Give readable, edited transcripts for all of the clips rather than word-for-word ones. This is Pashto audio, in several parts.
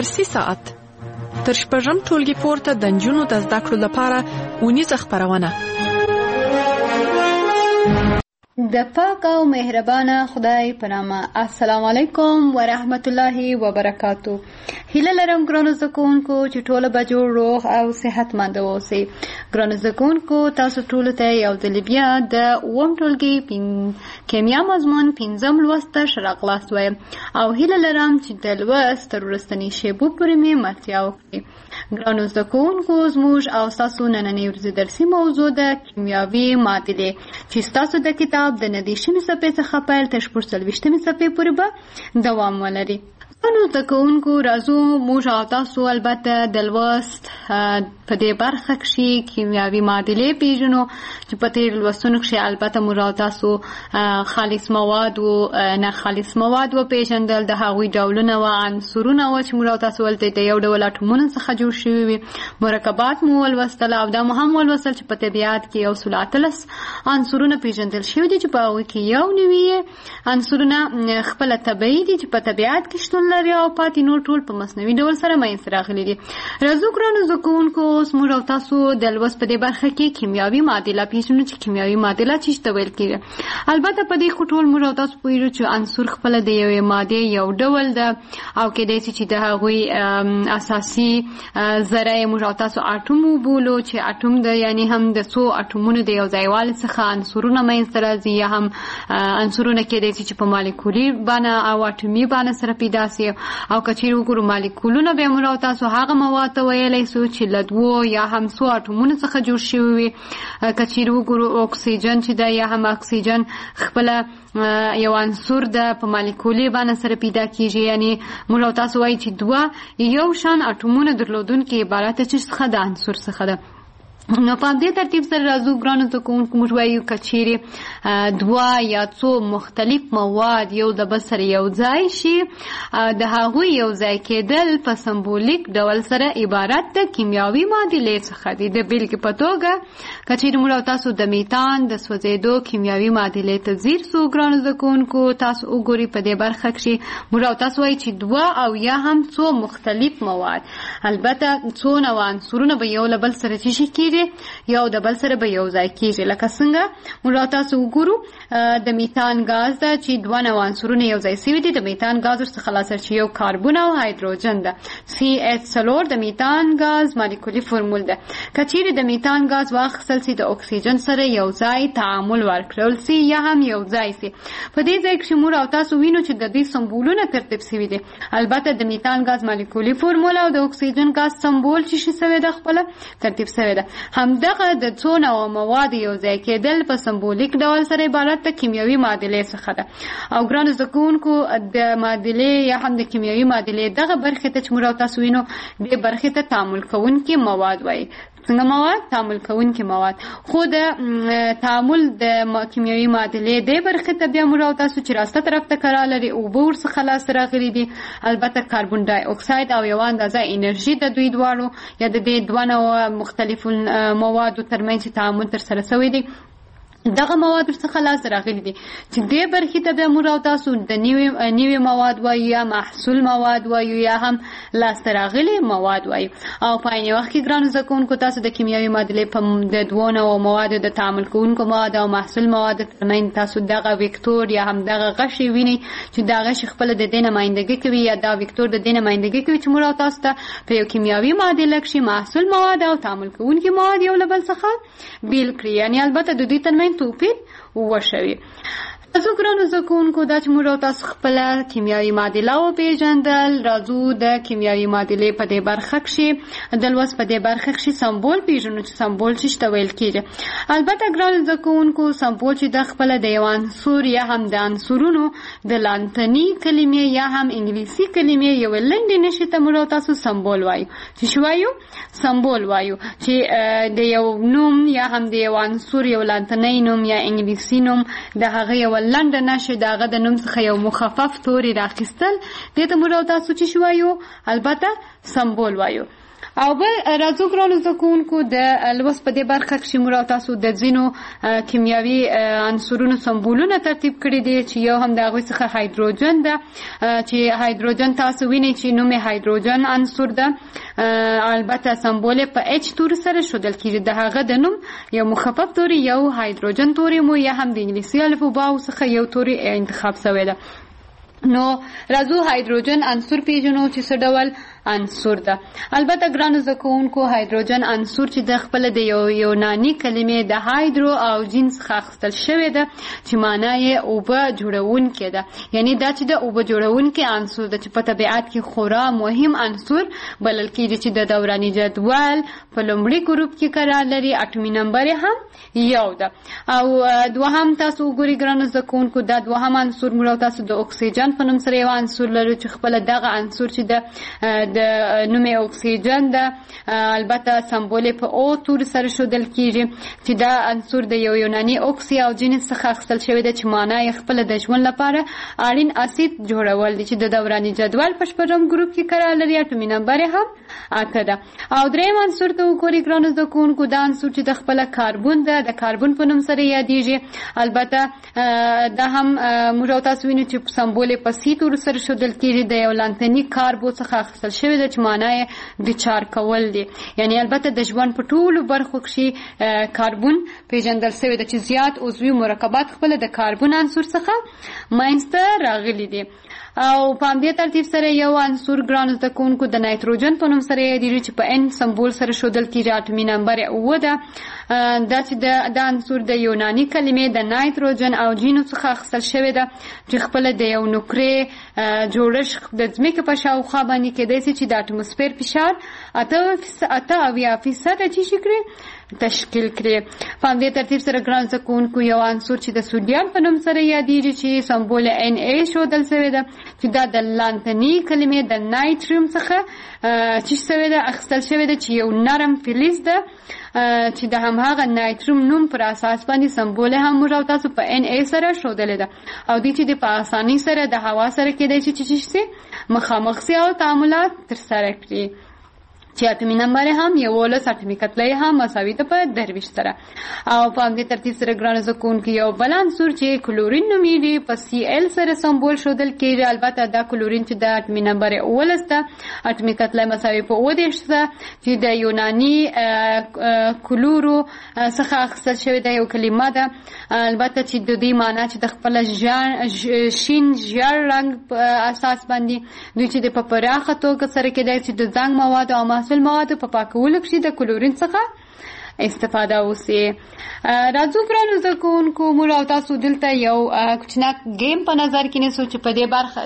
درسي ساعت تر شپږم ټولګي پورته د نجونو د زده کړو لپاره اونیزه خپرونه. د پاک او مهربانه خدای په نامه. السلام علیکم ورحمت الله وبرکاتو. هیله لرم ګرانو زده کوونکو چې ټول به جوړ روغ او صحتمند اوسئ. ګرانو زده کوونکو تاسو ټول ته یو ځل بیا د اووم ټولګي کیمیا مضمون 5م لوست ته ښه راغلاست وایم او هیله لرم چې د لوست تر وروستنۍ شیبو پورې مې ملتیا وکړي. ګرانو زده کوونکو زموږ او ستاسو نننۍ ورځې درسي موضوع د کیمیاوي معادلې چې ستاسو د کتاب د 19 صفحې څخه پیل تر 40 صفحې پورې به دوام ولري. نو زده کوونکو راځو موږ او تاسو البته د لوست په دې برخه کې کیمیاوي معادلې پیژنو چې په تیر لوستونو کې البته موږ او تاسو خالص مواد او نه خالص مواد و پیژندل، د هغوی ډولونه او عنصرونه او چې موږ او تاسو ولته د یو ډول اټومونو څخه جوړ شوي وي، مرکبات مو ولوستل او دا مهم ولوستل چې په طبیعت کې یو سل اتلس عنصرونه پیژندل شوي دي چې په هغوی کې یو نوي عنصرونه خپل طبیعي دي چې په طبیعت کې شتون لري او پاتې نور ټول په مصنوعي ډول سره منځته راغلي دي. راځو ګرانو زده کوونکو اوس موږ او تاسو د لوست په دې برخه کې کیمیاوي معادله پیژنو چې کیمیاوي معادله څه ته ویل کېږي. البته په دې ټول موږ او تاسو پوهیږو چې عنصر خپل د یوې مادې یو ډول ده او کېدای شي چې د هغوی اساسي ذره موږ او تاسو اټوم وبولو چې اټوم د یعنی هم د څو اټومونو د یو ځایوالي څخه عنصرونه منځته راځي یا هم عنصرونه کېدای شي چې په مالیکولي بڼه او اټومي بڼه سره پیدا شي. او کچیر وګورو مالیکولونه به موږ تاسو هغه مواد ته ویلای شو چې له دوو یا هم څو اټومونو څخه جوړ شوي وي. کچیر وګورو اکسیجن چې ده یا هم اکسیجن خپل یو عنصر ده په مالیکولي باندې سره پیدا کیږي، یعنی موږ تاسو وایي چې دوه یو شان اټومونه درلودونکي عبارت څخه د عنصر څخه ده. نو په دې ترتیب سره راځو ګرانو زده کوونکو موږ وایو که چیرې دوه یا څو مختلف مواد یو د بل سره یو ځای شي د هغوی یو ځای کېدل په سمبولیک ډول سره عبارت د کیمیاوي معادلې څخه دي. د بیلګې په توګه که چیرې موږ تاسو د میتان د سوځېدو کیمیاوي معادلې ته ځیر سو ګرانو زده کوونکو تاسو وګورئ په دې برخه کې موږ تاسو وایي چې دوه او یا هم څو مختلف مواد البته څو نوع عنصرونه به یو له بل سره څه شي کېږي یو د بل سره به یو ځای کېږي. لکه څنګه موږ تاسو وګورو د میتان غاز ده چې دوه نوع عنصرونه یو ځای شوي دي. د میتان غاز څخه خلاصه چې یو کاربن او هایدروجن ده. CH4 د میتان غاز مالیکولي فرمول ده. که چیرې د میتان غاز واخیستل سي د اکسیجن سره یو ځای تعامل ورکړل سي یا هم یو ځای سي، په دې ځای کې موږ او تاسو وینو چې د دې سمبولونه ترتیب شوي دي. البته د میتان غاز مالیکولي فرمول او د اکسیجن غاز سمبول چې شوی ده خپل ترتیب شوی ده. همدغه د څو نوع مواد یو ځای کېدل په سمبولیک ډول سره عبارت د کیمیاوي معادلې څخه ده. او ګرانو زده کوونکو د معادلې یا هم د کیمیاوي معادلې دغه برخې ته چې موږ تاسو وینو دې برخې ته تعامل کوونکي مواد وایي. څنګه مواد؟ تعامل کوونکي مواد. خو د تعامل د کیمیاوي معادلې دې برخې ته بیا موږ تاسو چې راسته طرف ته کار لري اوبه ورڅخه لاسته راغلي دي. البته کاربن ډای اکساید او یوه اندازه انرژي د دوی دواړو یا د دې دوه نوع مختلفو موادو ترمنځ تعامل ترسره شوی دی. دغه مواد ورڅخه لاسته راغلي دي چې دې برخې ته بیا موږ او تاسو د نوي مواد وایو یا محصول مواد وایو یا هم لاسته راغلي مواد وایو. او په عین وخت کې ګرانو زده کوونکو تاسو د کیمیاوي معادلې په د دوو نوعو موادو د تعامل کوونکو مواد او محصول مواد ترمنځ تاسو دغه وکتور یا هم دغه غشی وینئ چې دا غشی خپله د دې نمایندګي کوي یا دا وکتور د دې نمایندګي کوي چې موږ او تاسو ته په یو کیمیاوي معادله کې محصول مواد او تعامل کوونکي مواد یو له بل څخه بیل کړي، یعنی البته د دوی ترمنځ توپیر وشوي. راځو ګرانو زده کوونکو دا چې موږ تاسو خپله کیمیاوي معادله وپېژندل. راځو د کیمیاوي معادلې په دې برخه کښې د لوست په دې برخه کښې سمبول پېژنو چې سمبول څه ته ویل کېږي. البته ګرانو زده کوونکو سمبول چې د خپله د یو عنصر یا هم د عنصرونو د لاتیني کلمې یا هم انګلیسي کلمې یوې لنډې نښې ته موږ تاسو سمبول وایو. چې وایو سمبول وایو چې د یو نوم یا هم د یو عنصر یو لاتیني نوم یا انګلیسي نوم د هغه یو لنډه نښه د هغه د نوم څخه یو مخفف توری راخیستل دې ته موږ تاسو چې وایو البته سمبول وایو. او بل راځو ګرانو زده کوونکو د لوست په دې برخه کې موږ تاسو د ځینو کیمیاوي عنصرونو سمبولونه ترتیب کړي دي چې یو هم د هغوی څخه هایدروجن ده چې هایدروجن تاسو وینئ چې نوم یې هایدروجن عنصر ده البته سمبول یې په اچ توري سره ښودل کېږي د هغه د نوم یو مخفف توري یو هایدروجن توري مو یا هم د انګلیسي الفباو څخه یو توري انتخاب شوی ده. نو راځو هایدروجن عنصر پیژنو چې څه ډول عنصر ده. البته ګرانو زده کوونکو هایدروجن عنصر چې د خپل د یوناني کلمې د هایدرو او جین څخه اخیستل شوی ده چې معنا یې اوبه جوړونکی ده، یعنی دا چې د اوبه جوړونکی عنصر ده چې په طبیعت کې خورا مهم عنصر بلل کېږي چې د دوراني جدول په لومړي ګروپ کې قرار لري. اټومي نمبر هم یو ده. او دوهم تاسو وګورئ ګرانو زده کوونکو دا دوهم عنصر موږ تاسو د اکسیجن په نوم سره یو عنصر لرو چې خپل دغه عنصر چې د نوم اکسیجن ده البته سمبول په او تور سره ښودل کېږي چې دا عنصر د یو یوناني اوکسی او جنس څخه اخیستل شوی ده چې معنا یې خپل د ژوند لپاره اړین اسید جوړول دي چې د دوراني جدول په شپږم ګروپ کې قرار لري. اټومي نمبر هم 8 ده. او دریم عنصر ته وګورئ ګرانو زده کوونکو دا عنصر چې د خپل کاربن ده د کاربن په نوم سره یادېږي. البته دا هم موږ تاسو وینئ چې سمبول په سی تور سره ښودل کېږي د یو لانتني کاربو څخه اخیستل شوی ده چې معنا یې د چار کول دي، یعنی البته د ژوند په ټولو برخو کې کاربن پیژندل شوی ده چې زیات عضوي مرکبات خپل د کاربن عنصر څخه منځته راغلي دي. او په همدې ترتیب سره یو عنصر ګرانو زده کوونکو د نایتروجن په نوم سره یادېږي چې په ان سمبول سره ښودل کېږي. اټومي نمبر یې 9 ده. دا چې د عنصر د یوناني کلمې د نایتروجن او جینو څخه اخیستل شوی ده چې خپل د یو نقرې جوړښت د ځمکې په شاوخوا باندې کېدای شي چې د اټموسفیر فشار 88% تشکیل کړي. په همدې ترتیب سره ګران زده کوونکو یو عنصر چې د سودیم په نوم سره یادېږي چې سمبول ان ای ښودل شوی ده چې دا د لانتني کلمې د نایتریم څخه چې شوی ده اخیستل شوی ده چې یو نرم فلز ده چې د هماغه نایتریم نوم پر اساس باندې سمبول هم موږ تاسو په ان ای سره ښودلې ده او دې چې د په اسانۍ سره د هوا سره کېدای شي چې مخامخ سي او تعاملات ترسره کړي. چې اټومي نمبر هم 11 اټومي کتله هم مساوي ده په 23 سره. او په همدې ترتیب سره ګران زده کوونکو یو بل عنصر چې کلورین نومیږي په سی ال سره سمبول ښودل کېږي. البته دا کلورین چې د اټومي نمبر 11 ده اټومي کتله مساوي په 29 ده چې د یوناني کلورو څخه اخیستل شوی ده یو کلمه ده. البته چې د دې معنا چې د خپل شین ژیړ رنګ په اساس باندې دوی چې د په پراخه توګه سره کېدای چې د زنګ مواد او محصول مواد په پاکولو کې د کلورین څخه استفاده وسی. راځو ګرانو زده کوونکو موږ تاسو دلته یو کوچناک گیم په نظر کې نیسو چې په دې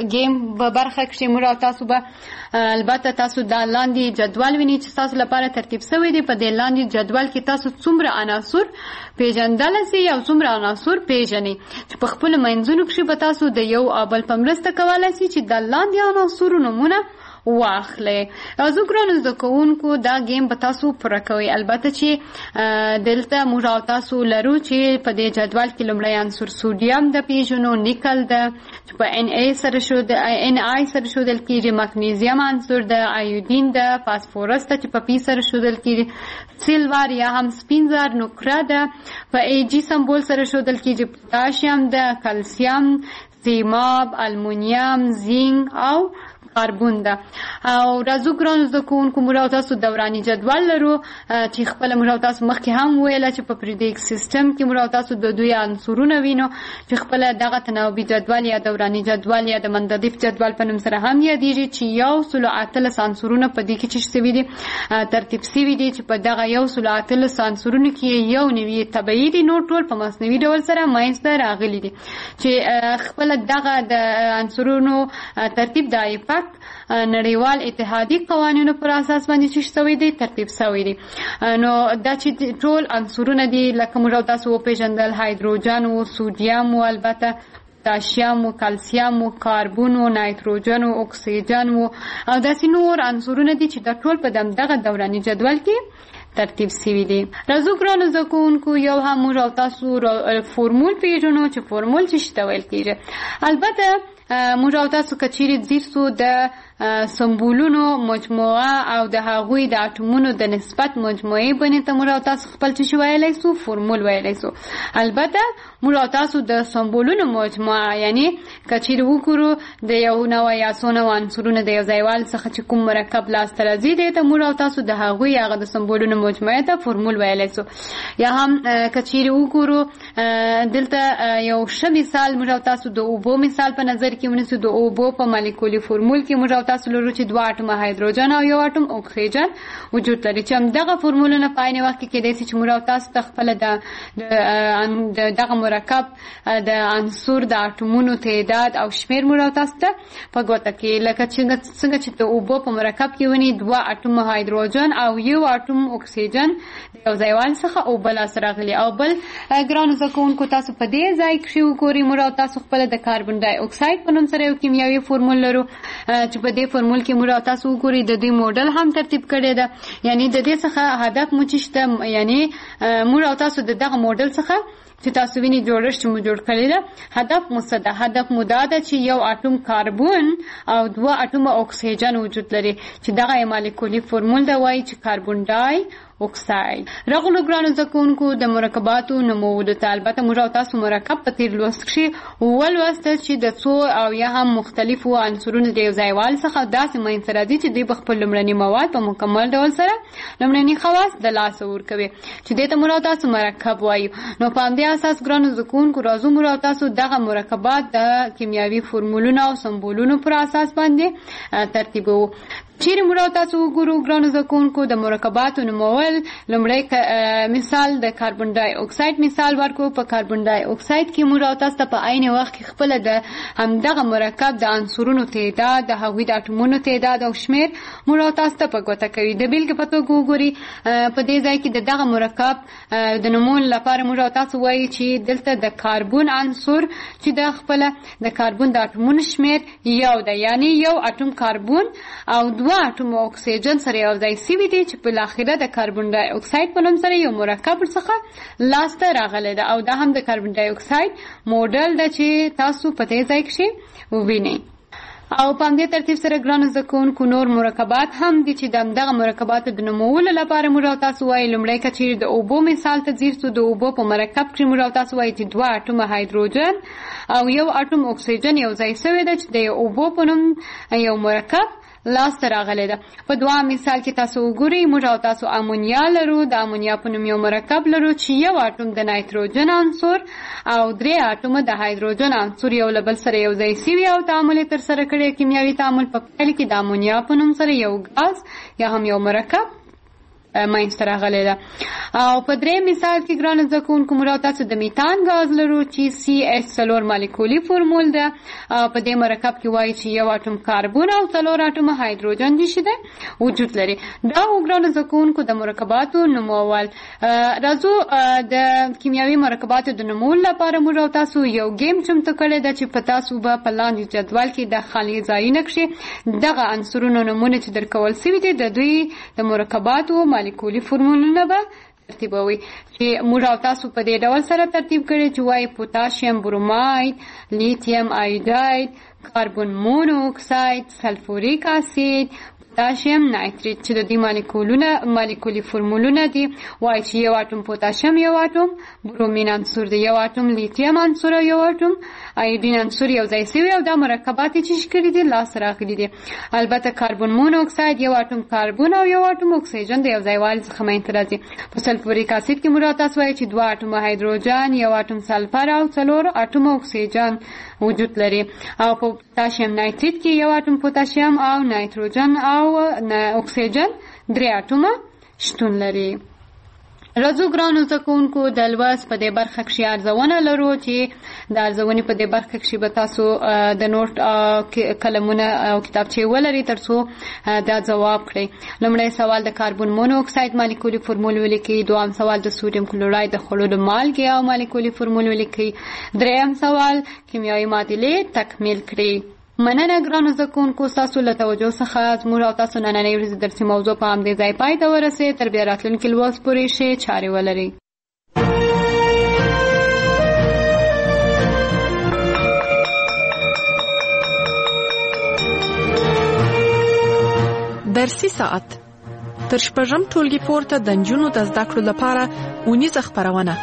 برخه کې موږ تاسو به البته تاسو د لاندې جدول وینئ چې تاسو لپاره ترتیب شوی دی. په دې لاندې جدول کې تاسو څومره عناصر پیژندل سي او څومره عناصر پیژنئ چې په خپل منځونو کې به تاسو د یو بل په مرسته کولای شئ چې د لاندې عناصرو نومونه واخلئ. راځو ګرانو زده کوونکو دا گیم به تاسو پوره کوئ. البته چې دلته موږ تاسو لرو چې په دې جدول کې لومړی عنصر سودیم د پیژنو، نیکل ده چې په ان ای سره ښودل کېږي، مګنیزیم عنصر ده، ایودین ده، فاسفورس ده چې په پی سره ښودل کېږي، سیلور یا هم سپین زر نقره ده په ای جی سمبول سره ښودل کېږي، پوتاشیم ده، کلسیم، سیماب، المونیم، زینک او کاربن ده. او راځو ګرانو زده کوونکو موږ تاسو دوراني جدول لرو چې خپل موږ تاسو مخکې هم ویل چې په پریډیک سیستم کې موږ تاسو د دوی عنصرونه وینو چې خپل دغه تناوبي جدول یا دوراني جدول یا د منددیف جدول په نوم سره هم یادېږي چې 108 عنصرونه په دې کې چې شوي دي ترتیب شوي دي چې په دغه 108 عنصرونو کې یو نوي طبیعي دي نور ټول په مصنوعي ډول سره منځته راغلي دي چې خپل دغه د عنصرونو ترتیب د ایپاک نړیوال اتحادیې قوانینو پر اساس باندې چې شوی دی ترتیب شوی دی. نو دا چې ټول عنصرونه دي لکه موږ تاسو وپېژندل هایدروجن او سودیم او البته پوتاشیم او کلسیم او کاربن او نایتروجن او اکسیجن او داسې نور عنصرونه دي چې د ټول په دغه دوراني جدول کې ترتیب شوی دی. راځو ګرانو زده کوونکو یو هم موږ تاسو فورمول پیژنو چې فورمول څه ته ویل کېږي. البته موږ تاسو کچېرې ځیر سو د سمبولونو مجموعه او د هغوی د اټومونو د نسبت مجموعي بنې ته موږ تاسو خپل څه ویلای سو فورمول ویلای سو. البته موږ تاسو د سمبولونو مجموعه یعنی کچیر وګورو د یو نوع یا څو نوع عنصرونو د یو ځایوال څخه چې کوم مرکب لاس ته راځي دی ته موږ تاسو د هغوی هغه د سمبولونو مجموعه ته فورمول ویلای سو. یا هم کچیر وګورو دلته یو ښه مثال موږ تاسو د اوبو مثال په نظر کې ونیسو. د اوبو په مالیکولي فورمول کې موږ تاسو لرو چې 2 اټومه هایدروجن او 1 اټوم اکسیجن وجود لري چې همدغه فورمولونه په عین وخت کې کېدای شي چې موږ تاسو ته خپل د دغه مرکب د عنصر د اټومونو تعداد او شمیر موږ تاسو ته په ګوته کې لکه څنګه چې د اوبو په مرکب کې ونی 2 اټومه هایدروجن او 1 اټوم اکسیجن د یو ځایوال څخه او بل سره غلي او بل ګرانو زکونکو تاسو په دې ځای کې وګورئ موږ تاسو خپل د کاربن ډای اکساید په نوم سره یو کیمیاوي فورمول لرو چې په دې فورمول کې موږ تاسو وګورئ د دې موډل هم ترتیب کړی ده. یعنی د دې څخه هدف مو چشته یعنی موږ تاسو دغه موډل څخه چې تاسو ویني جوړښت مو جوړ کړی ده هدف مصده هدف مو دا ده چې یو اټوم کاربن او 2 اټوم اکسیجن وجود لري چې دغه مالیکولي فورمول دا وایي چې کاربن ډای اکساید. رغلو ګرانو زکونکو د مرکباتو نومول ته البته موږ تاسو مرکب په تیر لوست کې ولوست چې د څو او یا هم مختلفو عنصرونو د یو ځایوال څخه داسې منځ راځي چې د خپل لمړني مواد په مکمل ډول سره لمړني خواص د لاس ورکوي چې د ته موږ تاسو مرکب وایو. نو په دې اساس ګرانو زکونکو راځو موږ تاسو دغه مرکبات د کیمیاوي فورمولونو او سمبولونو پر اساس باندې ترتیبو. چیرې موږ تاسو وګورو ګرانو زکونکو د مرکباتو نومول لومړی مثال د کاربن ډای اکساید مثال ورکو. په کاربن ډای اکساید کې موږ تاسو ته په عین وخت کې خپل د همدغه مرکب د عنصرونو تعداد د هغوی د اټومونو تعداد او شمیر موږ تاسو ته په ګوته کوي. د بیلګې په توګه وګورئ په دې ځای کې دغه مرکب د نومول لپاره موږ تاسو وایي چې دلته د کاربن عنصر چې د خپل د کاربن د اټومونو شمیر یو ده یعنی یو اټوم کاربن او 2 اټوم اکسیجن سره یو ځای سوي دي چې په الاخره د کاربن ډای اکساید په نوم سره یو مرکب څخه لاسته راغلی ده او دا هم د کاربن ډای اکساید موډل ده چې تاسو په دې ځای کې ووینئ. او په دې ترتیب سره ګرانو زکونکو نور مرکبات هم دي چې دغه مرکبات د نومولو لپاره موږ تاسو وایي لومړی کچیر د اوبو مثال ته ځیر سو. د اوبو په مرکب کې موږ تاسو وایي چې 2 اټوم هایدروجن او 1 اټوم اکسیجن یو ځای شوی ده چې د اوبو په نوم یو مرکب لاس راغلی ده. په دوه مثال کې تاسو وګورئ موږ تاسو امونیا لرو. د امونیا په نوم یو مرکب لرو چې 1 اټوم د نایتروجن عنصر او 3 اټوم د هایدروجن عنصر یو له بل سره یو ځای شوي او تعامل تر سره کړی. کیمیاوي تعامل په پیل کې د امونیا په نوم سره یو غاز یا هم یو مرکب منځته راغلی ده. او په درې مثال کې ګرانو زکونکو موږ تاسو د میتان غاز لرو چې CH4 مالیکولي فورمول ده. په دې مرکب کې وایي چې یو اټوم کاربن او 4 اټوم هایدروجن دي چې وجود لري. دا ګرانو زکونکو د مرکباتو نومول. راځو د کیمیاوي مرکباتو د نومول لپاره موږ تاسو یو گیم چمتو کړی ده چې په تاسو به په لاندې جدول کې د خالي ځایونه کې دغه عنصرونو نومونه چې درکول شوي دي د دوی د مرکباتو مالیکولي فورمولونه به ترتیبوي چې موږ تاسو په دې ډول سره ترتیب کړی چې وایي پوتاشیم بروماید، لیتیم آیوداید، کاربن مونو اکساید، سلفوریک اسید، پوتاشیم نایتریت چې د دې مالیکولي فورمولونه دي. وایي چې یو اټوم پوتاشیم یو اټوم برومین عنصر دی یو اټوم لیتیم عنصر یو اټوم آیودین عنصر یو ځای شوي او دا مرکبات چې شکل دي لاس راغلي دي. البته کاربن مونو اکساید یو اټوم کاربن او یو اټوم اکسیجن د یو ځایوال څخه منځته راځي. په سلفوریک اسید کې موږ تاسو وایي چې 2 اټوم هایدروجن یو اټوم سلفر او 4 اټوم اکسیجن وجود لري. او په پوتاشیم نایتریت کې یو اټوم پوتاشیم او نایتروجن او اکسیجن 3 اټومه شتون لري. راځو ګرانو زکونکو د لوست په دې برخه کې ارزونه لرو چې د ارزونې په دې برخه کې به تاسو د نوٹ کلمونه او کتابچې ولري ترڅو دا جواب کړئ. لومړی سوال د کاربن مونو اکساید مالیکولي فورمول ولیکئ. دویم سوال د سودیم کلوراید د خوړو د مالګې او مالیکولي فورمول ولیکئ. دریم سوال کیمیاوي معادلې تکمیل کړئ. مننه ګرانو زکونکو تاسو له توجه څخه زموږ او تاسو نننۍ ورځې درسي موضوع په همدې ځای پای ته ورسېد. تر بیا راتلونکي لوست پورې ښې چارې ولرئ. خیرسي ساعت تر شپږم ټولګي پورته د نجونو د زده کړو لپاره اونیزه خپرونه.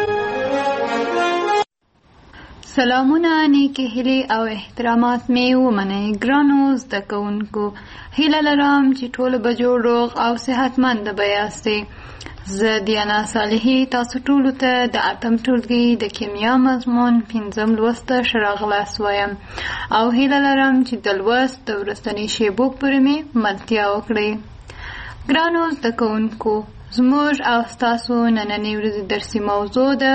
سلامونه، نیکی هیلې او احترامات مې ومنئ. ګرانو زده کوونکو، هیله لرم چې ټول به جوړ روغ او صحتمند به یاستئ. زه دیانا صالحي تاسو ټولو ته د 8م ټولګي د کیمیا مضمون 5م لوست ته ښه راغلاست وایم او هیله لرم چې د لوست د وروستنۍ شیبو پورې مې ملتیا وکړئ. ګرانو زده کوونکو، زموږ او ستاسو نننۍ ورځې درسي موضوع ده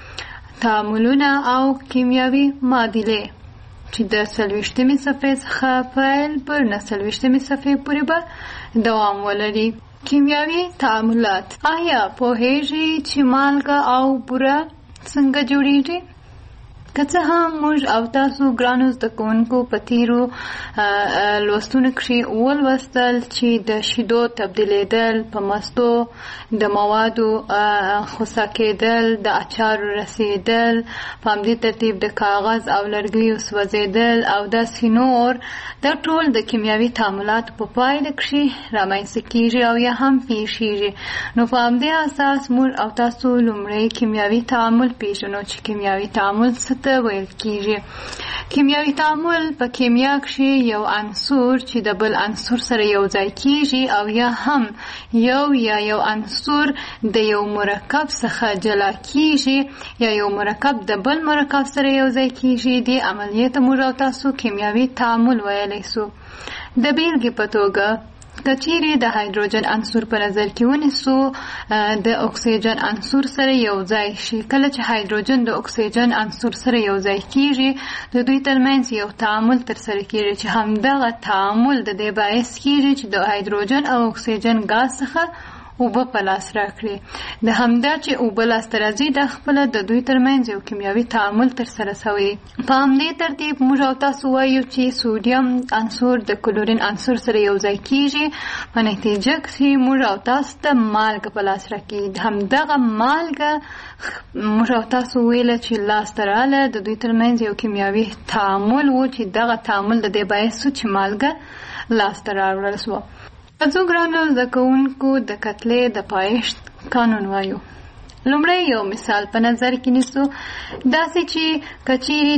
تعاملونه او کیمیاوي معادلې چې د 40مې صفحې څخه پیل پر 49مې صفحې پورې به دوام ولري. کیمیاوي تعاملات. آیا پوهیږئ چې مالګه او بوره څنګه جوړیږي؟ که څه هم موږ او تاسو ګرانو زده کوونکو په تیرو لوستونو کښې ولوستل چې د شیدو تبدیلېدل، په مستو د موادو خوسا کېدل، د اچارو رسېدل، په همدې ترتیب د کاغذ او لرګیو سوځېدل او داسې نور، دا ټول د کیمیاوي تعاملاتو په پایله کښې رامنځته کېږي او یا هم پېښېږي. نو په همدې اساس موږ او تاسو لومړی کیمیاوي تعامل پېژنو چې کیمیاوي تعامل څه ته ویل کېږي. کیمیاوي تعامل په کیمیا کښې یو عنصر چې د بل عنصر سره یو ځای کېږي او یا هم یو عنصر د یو مرکب څخه جلا کېږي یا یو مرکب د بل مرکب سره یو ځای کېږي، دې عملیې ته موږ او تاسو کیمیاوي تعامل ویلی سو. د بیلګې په توګه که چیرې د هایدروجن عنصر په نظر کې ونیسو د اکسیجن عنصر سره یو ځای شي. کله چې هایدروجن د اکسیجن عنصر سره یو ځای کېږي، د دوی ترمنځ یو تعامل ترسره کېږي چې همدغه تعامل د دې باعث کېږي چې د هایدروجن او اکسیجن ګاز څخه اوبه په لاس راکړي. د همدا چې اوبه لاسته راځي دا خپله د دوی ترمنځ یو کیمیاوي تعامل ترسره شوی. په همدې ترتیب موږ او تاسو وایو چې سوډیم عنصر د کلورین عنصر سره یو ځای کېږي، په نتیجه کې موږ او تاسو ته مالګه په لاس راکړي. همدغه مالګه موږ او تاسو ویله چې لاسته راغله، د دوی ترمنځ یو کیمیاوي تعامل و چې دغه تعامل د دې باعث شو چې مالګه لاسته راوړل شوه. ځو ګرانو زده کوونکو، د کتلې د پایښت قانون وایو. لومړی یو مثال په نظر کې نیسو، داسې چې که چیرې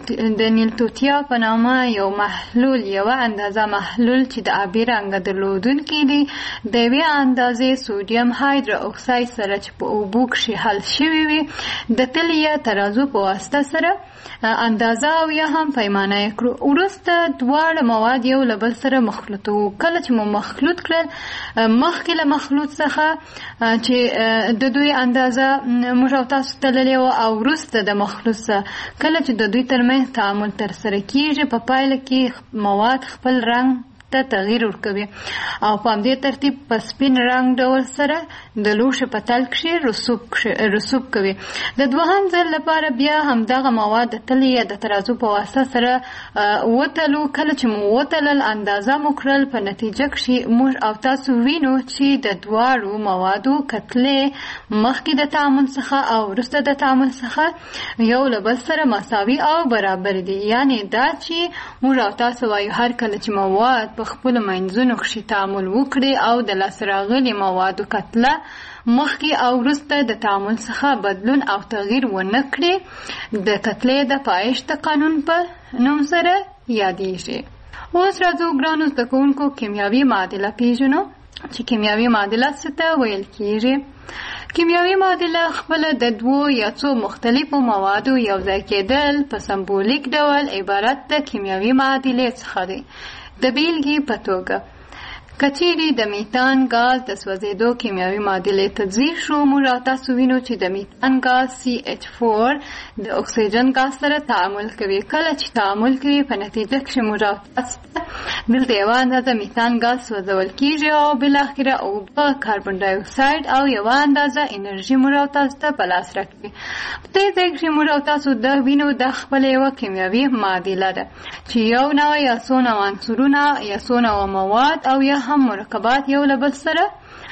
د نیلتوتیا په نامه یو محلول، یوه اندازه محلول چې د آبي رنګ درلودونکی دی، د یوې اندازې سوډیم هایدرو اکساید سره چې په اوبو کښې حل شوي وي، د تلې یا ترازو په واسطه سره اندازه او یا هم پیمانه یې کړو. وروسته دواړه مواد یو له بل سره مخلوطو. کله چې مو مخلوط کړل، مخکې له مخلوط څخه چې د دوی اندازه موږ او تاسو تللې وه او وروسته د مخلوط څخه کله چې د دوی ترمنځ تعامل ترسره کېږي، په پایله کې مواد خپل رنګ ته تغییر ورکوي او په همدې ترتیب په سپین رنګ ډول سره د لوښي په تل کښې رسوب کوي. د دوهم ځل لپاره بیا همدغه مواد د تلې یا د ترازو په واسطه سره وتلو. کله چې مو وتلل، اندازه مو کړل، په نتیجه کښې موږ او تاسو وینو چې د دواړو موادو کتلې مخکې د تعامل څخه او وروسته د تعامل څخه یو له بل سره مساوي او برابر دي. یعنې دا چې موږ او تاسو وایو هر کله چې مواد په خپلو منځونو کښې تعامل وکړي او د لاسته راغلي موادو کتله مخکې او وروسته د تعامل څخه بدلون او تغییر ونه کړي، د کتلې د پایښت قانون په نوم سره یادېږي. اوس راځو ګرانو زده کوونکو کیمیاوي معادله پېژنو چې کیمیاوي معادله څه ته ویل کېږي. کیمیاوي معادله خپله د دوو یا څو مختلفو موادو یو ځای کېدل په سمبولیک ډول عبارت د کیمیاوي معادلې څخه دی. د بیلګې په توګه که چیرې د میتان ګاز د سوځېدو کیمیاوي معادلې تطبیق شو، موږ او تاسو وینو چې د میتان ګاز CH4 د اکسیجن ګاز سره تعامل کوي. کله چې تعامل کوي، په نتیجه کې موږ او تاسو دلته یوه اندازه میتان ګاز سوځول کېږي او بالاخره اوبه، کاربن ډای اکساید او یوه اندازه انرژي موږ او تاسو ته په لاس راکوي. په دې ځای کې موږ او تاسو دا وینو دا خپله یوه کیمیاوي معادله ده چې یو نوع یا څو نوع عنصرونه یا څو نوع مواد او یا هم مرکبات یو له بل سره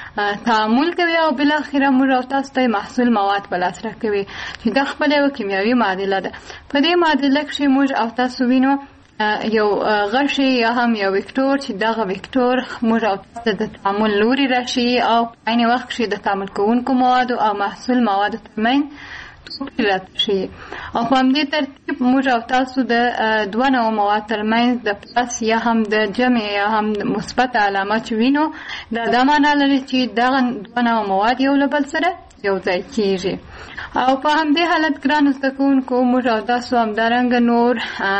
تعامل کوي او بالاخره موږ او تاسو ته محصول مواد په لاس راکوي چې دا خپله یوه کیمیاوي معادله ده. په دې معادله کښې موږ او تاسو وینو یو غشي یا هم یو وکتور چې دغه وکتور موږ او تاسو د تعامل لوري راشي او په عین وخت کې د تعامل کوونکو موادو او محصول موادو ترمنځ توپیر راشي او په همدې ترتیب موږ او تاسو د دوه نوع مواد ترمنځ د پلس یا هم د جمع یا هم مثبت علامه چې وینو دا معنی لري چې دغه دوه نوع مواد یو له بل سره یو ځای کیږي او په همدې حالت ګرانو زده کوونکو موږ او تاسو همدارنګه نور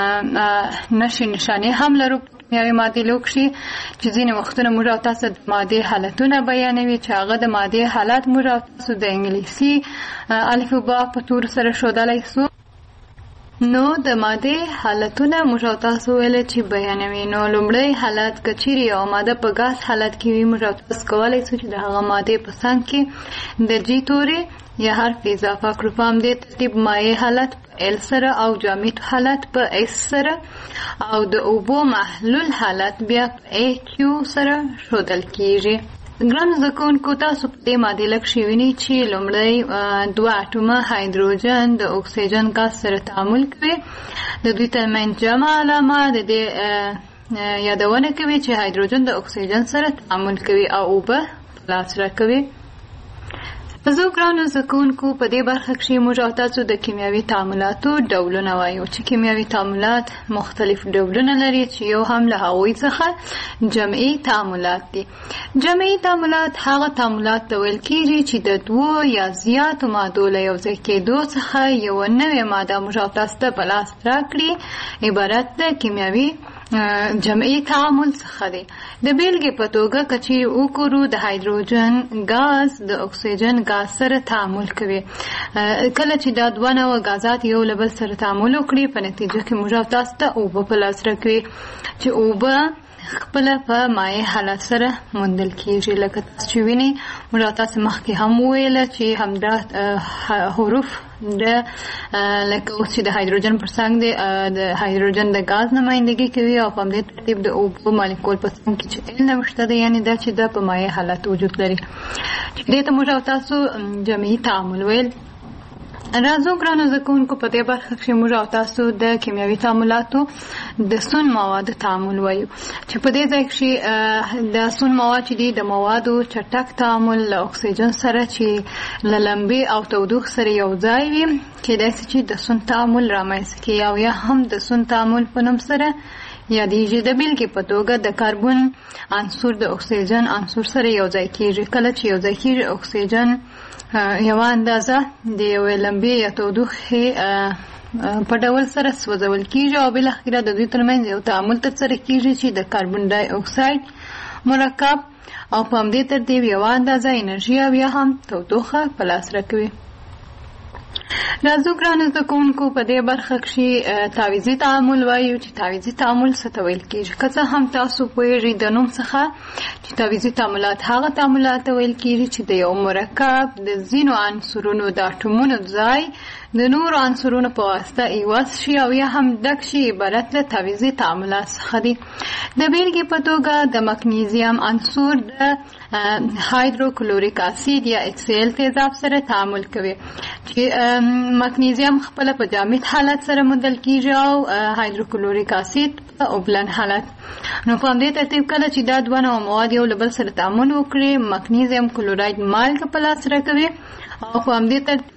نښې نښانې هم لرو کیمیاوي معادلو کښې چې ځینې وختونه موږ او تاسو د مادې حالتونه بیانوي چې هغه د مادې حالت موږ او تاسو د انګلیسي الفبا په تور سره ښودلی سو نو د ماده حالتونه موږ او تاسو ویل چې بیانوي نو لومړی حالت کچيري او ماده په غاز حالت کې وي موږ او تاسو کولای شو چې د هغه ماده په څنګ کې د جی توري یا حرف اضافه کړو په همدې ترتیب مایع حالت ال سره او جامد حالت په اس سره او د اوبو محلول حالت بیا په ای کیو سره ښودل کیږي ګران زده کوونکو تاسو په دې معادله کښې وینئ چې لومړی دوه اټومه هایدروجن د اکسیجن ګاز سره تعامل کوي د دوی ترمنځ جمع علامه د دې یادونه کوي چې هایدروجن د اکسیجن سره تعامل کوي او اوبه پلاس راکوي زه ګرانو زده کوونکو په دې برخه کښې موږ او تاسو د کیمیاوي تعاملاتو ډولونه وایو چې کیمیاوي تعاملات مختلف ډولونه لري چې یو هم له هغوی څخه جمعي تعاملات دي جمعي تعاملات هغه تعاملات ته ویل کېږي چې د دوو یا زیاتو مادو له یو ځای کېدو څخه یوه نوې ماده موږ او تاسو ته په لاس راکړي عبارت د کیمیاوي جمعي تعامل څخه دی د بیلګې په توګه که چیرې وګورو د هایدروجن ګاز د اکسیجن ګاز سره تعامل کوي کله چې دا دوه نوع ګازات یو له بل سره تعامل وکړي په نتیجه کې موږ او تاسو ته اوبه په لاس راکوي چې اوبه خپله په مایع حالت سره موندل کېږي لکه تاسو چې وینئ موږ او تاسو مخکې هم وویله چې همدا حروف لکه اوس چې د هایدروجن پر څنګ دی د هایدروجن د ګاز نمایندګي کوي او په همدې ترتیب د اوبو مالیکول په څنګ کې چې ال نوشته دی یعنې دا چې دا په مایع حالت وجود لري دې ته موږ او تاسو جمعي تعامل ویل راځو ګرانو زده کوونکو په دې برخه کښې موږ او تاسو د کیمیاوي تعاملاتو د سون موادو تعامل وایو چې په دې ځای کښې د سون مواد چې دي د موادو چټک تعامل له اکسیجن سره چې له لمبې او تودوخې سره یو ځای وي کېدای شي چې د سون تعامل رامنځته کړي او یا هم د سون تعامل په نوم سره یادېږي د بیلګې په توګه د کاربن عنصر د اکسیجن عنصر سره یو ځای کېږي کله چې یو ځای کېږي اکسیجن یوه اندازه د یوې لمبې یا تودوخې په ډول سره سوځول کېږي او بالاخره د دوی ترمنځ یو تعامل ترسره کېږي چې د کاربن ډای اکساید مرکب او په همدې ترتیب یوه اندازه انرژي او یا هم تودوخه په لاس راکوي راځو ګرانو زده کوونکو په دې برخه کښې تعویضي تعامل وایو چې تعویضي تعامل څه ته ویل کېږي که څه هم تاسو پوهېږئ د نوم څخه چې تعویضي تعاملات هغه تعاملات ته ویل کېږي چې د یو مرکب د ځینو عنصرونو د اټومونو ځای د نورو عنصرونو په واسطه ایواز شي او یا هم ډک شي عبارت له تعویضي تعاملات څخه دي د بیلګې په توګه د مګنیزیم عنصر د هایدروکلوریک اسید یا HCl تیزاب سره تعامل کوي چې مګنیزیم خپله په جامد حالت سره موندل کېږي او هایدروکلوریک اسید په اوبلن حالت نو په همدې ترتیب کله چې دا دوه نوع مواد یو له بل سره تعامل وکړي مګنیزیم کلوراید مالګه په لاس راکوي او په همدې ترتیب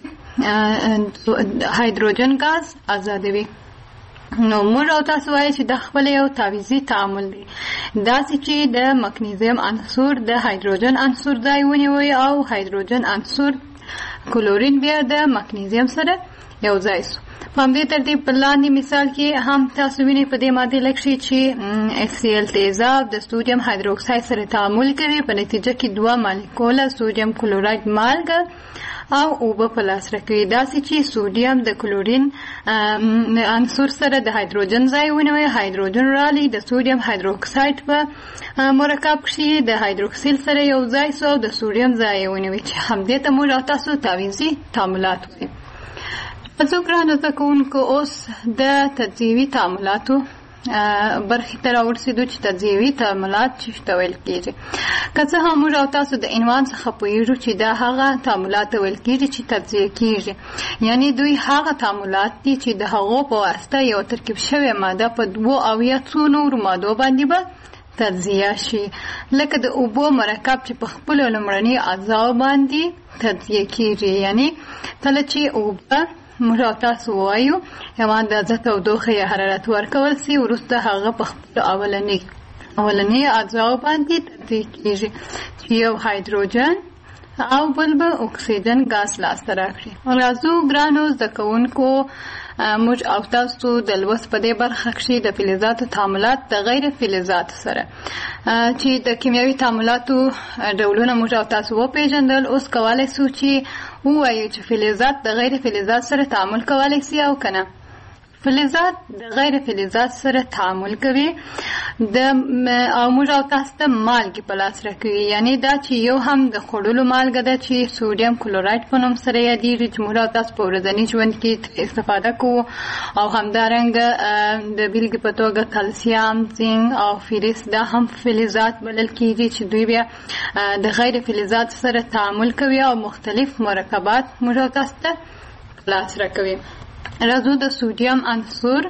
هایدروجن ګاز آزادوي نو موږ او تاسو وایو چې دا خپله یو تعویضي تعامل دی داسې چې د مګنیزیم عنصر د هایدروجن عنصر ځای ونیوي او هایدروجن عنصر کلورین بیا د مګنیزیم سره یو ځای سو په همدې ترتیب په لاندې مثال کې هم تاسو وینئ په دې معادله کښې چې HCl تیزاب د سودیم هایدروکساید سره تعامل کوي په نتیجه کې دوه مالیکوله سودیم کلوراید مالګه او اوبه په لاس راکوي داسې چې سودیم د کلورین عنصر سره د هایدروجن ځای ونیوي هایدروجن رالی د سودیم هایدروکساید په مرکب کښې د هایدروکسیل سره یو ځای سو او د سودیم ځای ونیوي چې همدې ته موږ او تاسو تعویضي تعاملات وایو راځو ګرانو زده کوونکو اوس د تجزیوي تعاملاتو برخې ته راورسېدو چې تجزیوي تعاملات چې ته ویل کېږي. که څه هم موږ او تاسو د عنوان څخه پوهېږو چې دا هغه تعاملات ویل کېږي چې تجزیه کېږي، یعنی دوی هغه تعاملات دي چې د هغو په واسطه یو ترکیب شوې ماده په 2 او یا څو نورو مادو باندې به تجزیه شي، لکه د اوبو مرکب چې په خپلو لومړني اجزاو باندې تجزیه کېږي. یعنی کله چې اوبه موږ او تاسو وایو یو اندازه تودوخه یا حرارت ورکول سي، وروسته هغه په خپلو اولني اجزاو باندې تجزیه کېږي چې یو هایدروجن او بل به اکسیجن ګاز لاسته راکړي. راځو ګرانو زده کوونکو، موږ او تاسو د لوست په دې برخه کې د فلزاتو تعاملات د غیر فلزاتو سره چې د کیمیاوي تعاملاتو ډولونه موږ او تاسو وپېژندل. اوس کولای شو چې ووایو چې فلزات د غیر فلزات سره تعامل کولای شي او کنه. فلزات د غیر فلزات سره تعامل کوي او موږ او تاسو ته مالګې په لاس راکوي. یعنی دا چې یو هم د خوړلو مالګه ده چې سوډیم کلورایډ په نوم سره یادېږي چې موږ او تاسو په ورځني ژوند کې استفاده کوو، او همدارنګه د بیلګې په توګه کلسیم، زینک او فلز دا هم فلزات بلل کېږي چې دوی بیا د غیر فلزات سره تعامل کوي او مختلف مرکبات موږ او تاسو ته په لاس راکوي. راځو د سوډیم عنصر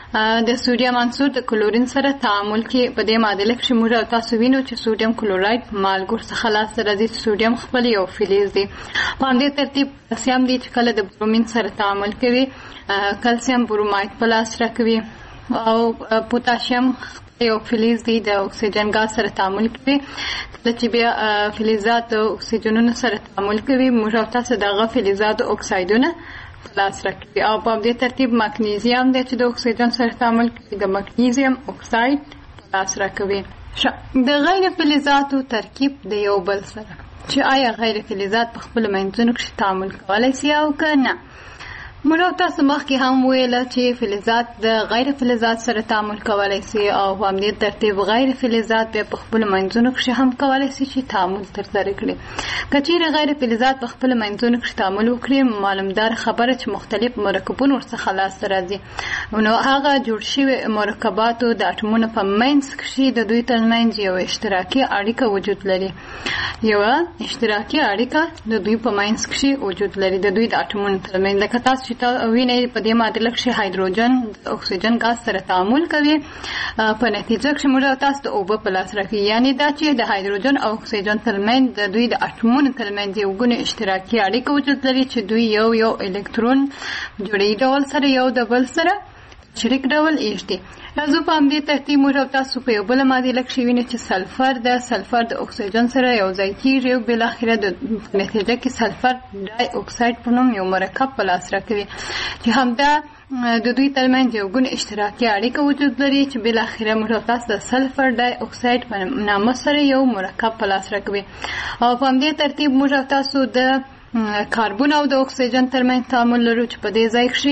د کلورین سره تعامل کې په دې معادله کې موږ او تاسو وینو چې سوډیم کلورایډ مالګو څخه لاسته راځي. سوډیم خپل یو فلز دی. په همدې ترتیب کلسیم دی چې کله د برومین سره تعامل کوي کلسیم برومایډ په لاس راکوي، او پوتاشیم یو فلز دی د اکسیجن ګاز سره تعامل کوي. کله چې بیا فلزات د اکسیجنونو سره تعامل کوي موږ او تاسو دغه فلزات اکسایدونه لاس راکوي. او په دې ترتیب مګنیزیم دی چې د اکسیجن سره تعامل کوي، د مګنیزیم اکساید لاس راکوي. د غیر فلزاتو ترکیب د یو بل سره چې آیا غیر فلزات په خپل منځونو کې تعامل کولای شي او که نه. موږ او تاسو مخکې هم ویله چې فلزات د غیر فلزات سره تعامل کولای شي، او په همدې ترتیب غیر فلزات بیا په خپل منځونو کې هم کولای شي چې تعامل ترسره کړي. که چیرې غیر فلزات په خپل منځونو کې تعامل وکړي، معلومدار خبره چې مختلف مرکبونه ورڅخه لاسته راځي، نو هغه جوړ شوي مرکباتو د اټومونو په منځ کې د دوی ترمنځ یو اشتراکي اړیکه وجود لري. یوه اشتراکي اړیکه د دوی په منځ کې وجود لري، د دوی د اټومونو ترمنځ. لکه تاسو چې وینئ په دې معادله کې هایدروجن د اکسیجن ګاز سره تعامل کوي، په نتیجه کې موږ تاسو د اوبه په لاس راکوي. یعنی دا چې د هایدروجن او اکسیجن ترمنځ د دوی د اټومونو ترمنځ یو ګونه اشتراکي اړیکه وجود لري چې دوی یو الکترون جوړي ډول سره یو د بل سره شریک ډول ایږدي. راځو په همدې ترتیب موږ تاسو په یو بله معادله کې وینئ چې سلفر د اکسیجن سره یو ځای کېږي او بالاخره د نتیجه کې سلفر ډای اکساید په نوم یو مرکب په لاس راکوي چې همدا د دوی ترمنځ یو ګونه اشتراکي اړیکه وجود لري چې بالاخره موږ تاسو د سلفر ډای اکساید په نامه سره یو مرکب په لاس راکوي. او په همدې ترتیب موږ تاسو د کاربن او د اکسیجن ترمنځ تعامل لرو چې په دې ځای کې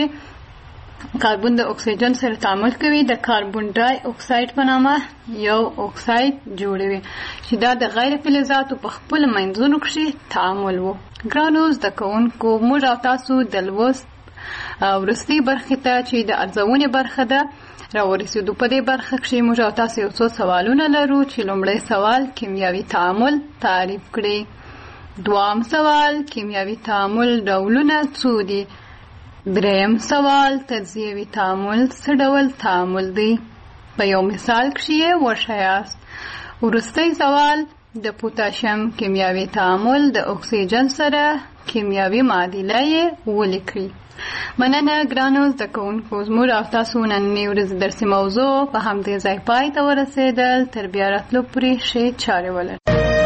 کاربن د اکسیجن سره تعامل کوي، د کاربن ډای اکساید په نامه یو اکساید جوړوي چې دا د غیر فلزاتو په خپل منځونو کې تعامل وو. ګرانو زده کوونکو، موږ او تاسو د لوست وروستۍ برخې ته چې د ارزونې برخه ده راورسېدو. په دې برخه کې موږ او تاسو یو څو سوالونه لرو چې لومړی سوال کیمیاوي تعامل تعریف کړي، دوام سوال کیمیاوي تعامل ډولونه څو دي، دریم سوال تجزیوي تعامل څه ډول تعامل دی، په یو مثال کې وښایاست. وروستی سوال د پوتاشیم کیمیاوي تعامل د اکسیجن سره کیمیاوي معادله یې ولیکئ. مننه ګرانو زده کوونکو، زموږ او تاسو نننۍ ورځې درسي موضوع په همدې ځای پای ته ورسېدل. تر بیا راتلو پورې ښې چارې ولرئ.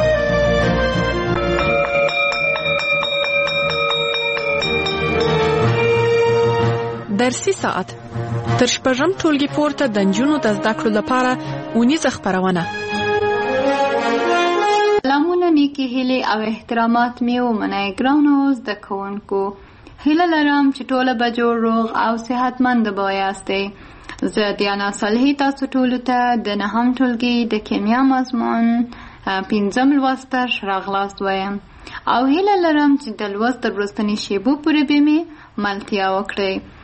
درسي ساعت تر شپږم ټولګي پورته د نجونو د زده کړو لپاره اونیزه خپرونه. سلامونه، نیکی هیلې او احترامات مې ومنئ ګرانو زده کوونکو. هیله لرم چې ټوله به جوړ روغ او صحتمند به یاستئ. زه دیانا صالحي تاسو ټولو ته د نهم ټولګي د کیمیا مضمون 5م لوست ته راغلاست وایم او هیله لرم چې د لوست تر وروستنۍ شیبو پورې به مې ملتیا وکړئ.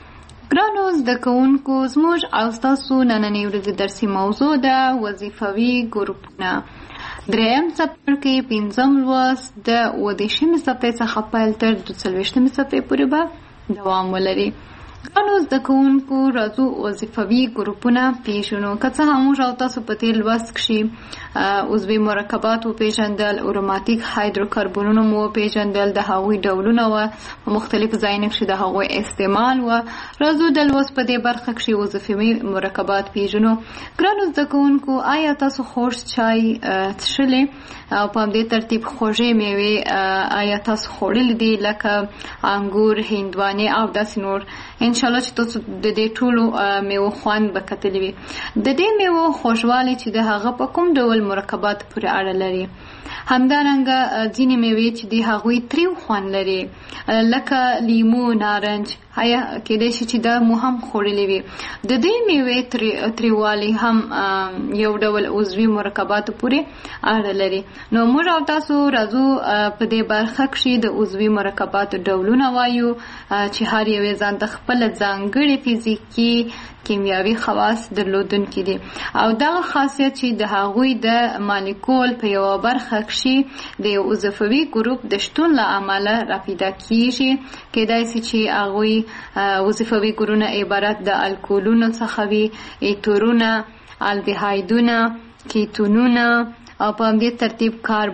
ګرانو زده کوونکو، زموږ او ستاسو نننۍ ورځې درسي موضوع ده وظیفوي ګروپونه. دریم څپرکي 5م لوست د 30مې صفحې څخه پیل تر 40مې صفحې پورې به دوام ولري. ګرانو زده کوونکو، راځو وظیفوي ګروپونه پیژنو. که څه هم موږ او تاسو په تېر لوست کښې عضوي مرکبات وپېژندل، اروماتیک هایدروکاربنونه مو وپېژندل، د هغوی ډولونه وه، په مختلفو ځایونو کښې د هغوی استعمال وه. راځو د لوست په دې برخه کښې وظیفوي مرکبات پیژنو. ګرانو زده کوونکو، آیا تاسو خوږ چای څښلې او په همدې ترتیب خوږې میوې آیا تاسو خوړلې دي، لکه انګور، هندوانې او داسې نور؟ انشاءالله چې تاسو د دې ټولو میوو خوند به کتلی وي. د دې میوو خوږوالی چې د هغه په کوم ډول مرکبات پورې اړه لري. همدارنګه ځینې میوې چې د هغوی تریو خوند لري، لکه لیمو، نارنج، آیا کېدای شي چې دا مو هم خوړلې وي. د دې میوې تریووالی هم یو ډول عضوي مرکباتو پورې اړه لري. نو موږ او تاسو راځو په دې برخه کښې د عضوي مرکباتو ډولونه وایو چې هر یو یې ځان ته خپله ځانګړې فزیکي کیمیاوي خواص درلودونکي دي، او دغه خاصیت چې د هغوی د مالیکول په یوه برخه کښې د یو وظیفوي ګروپ د شتون له امله راپیدا کیږي. کېدای شي چې هغوی وظیفوي ګروپونه عبارت د الکولونو څخه وي، ایترونه، الډیهایدونه، کیتونونه او په همدې ترتیب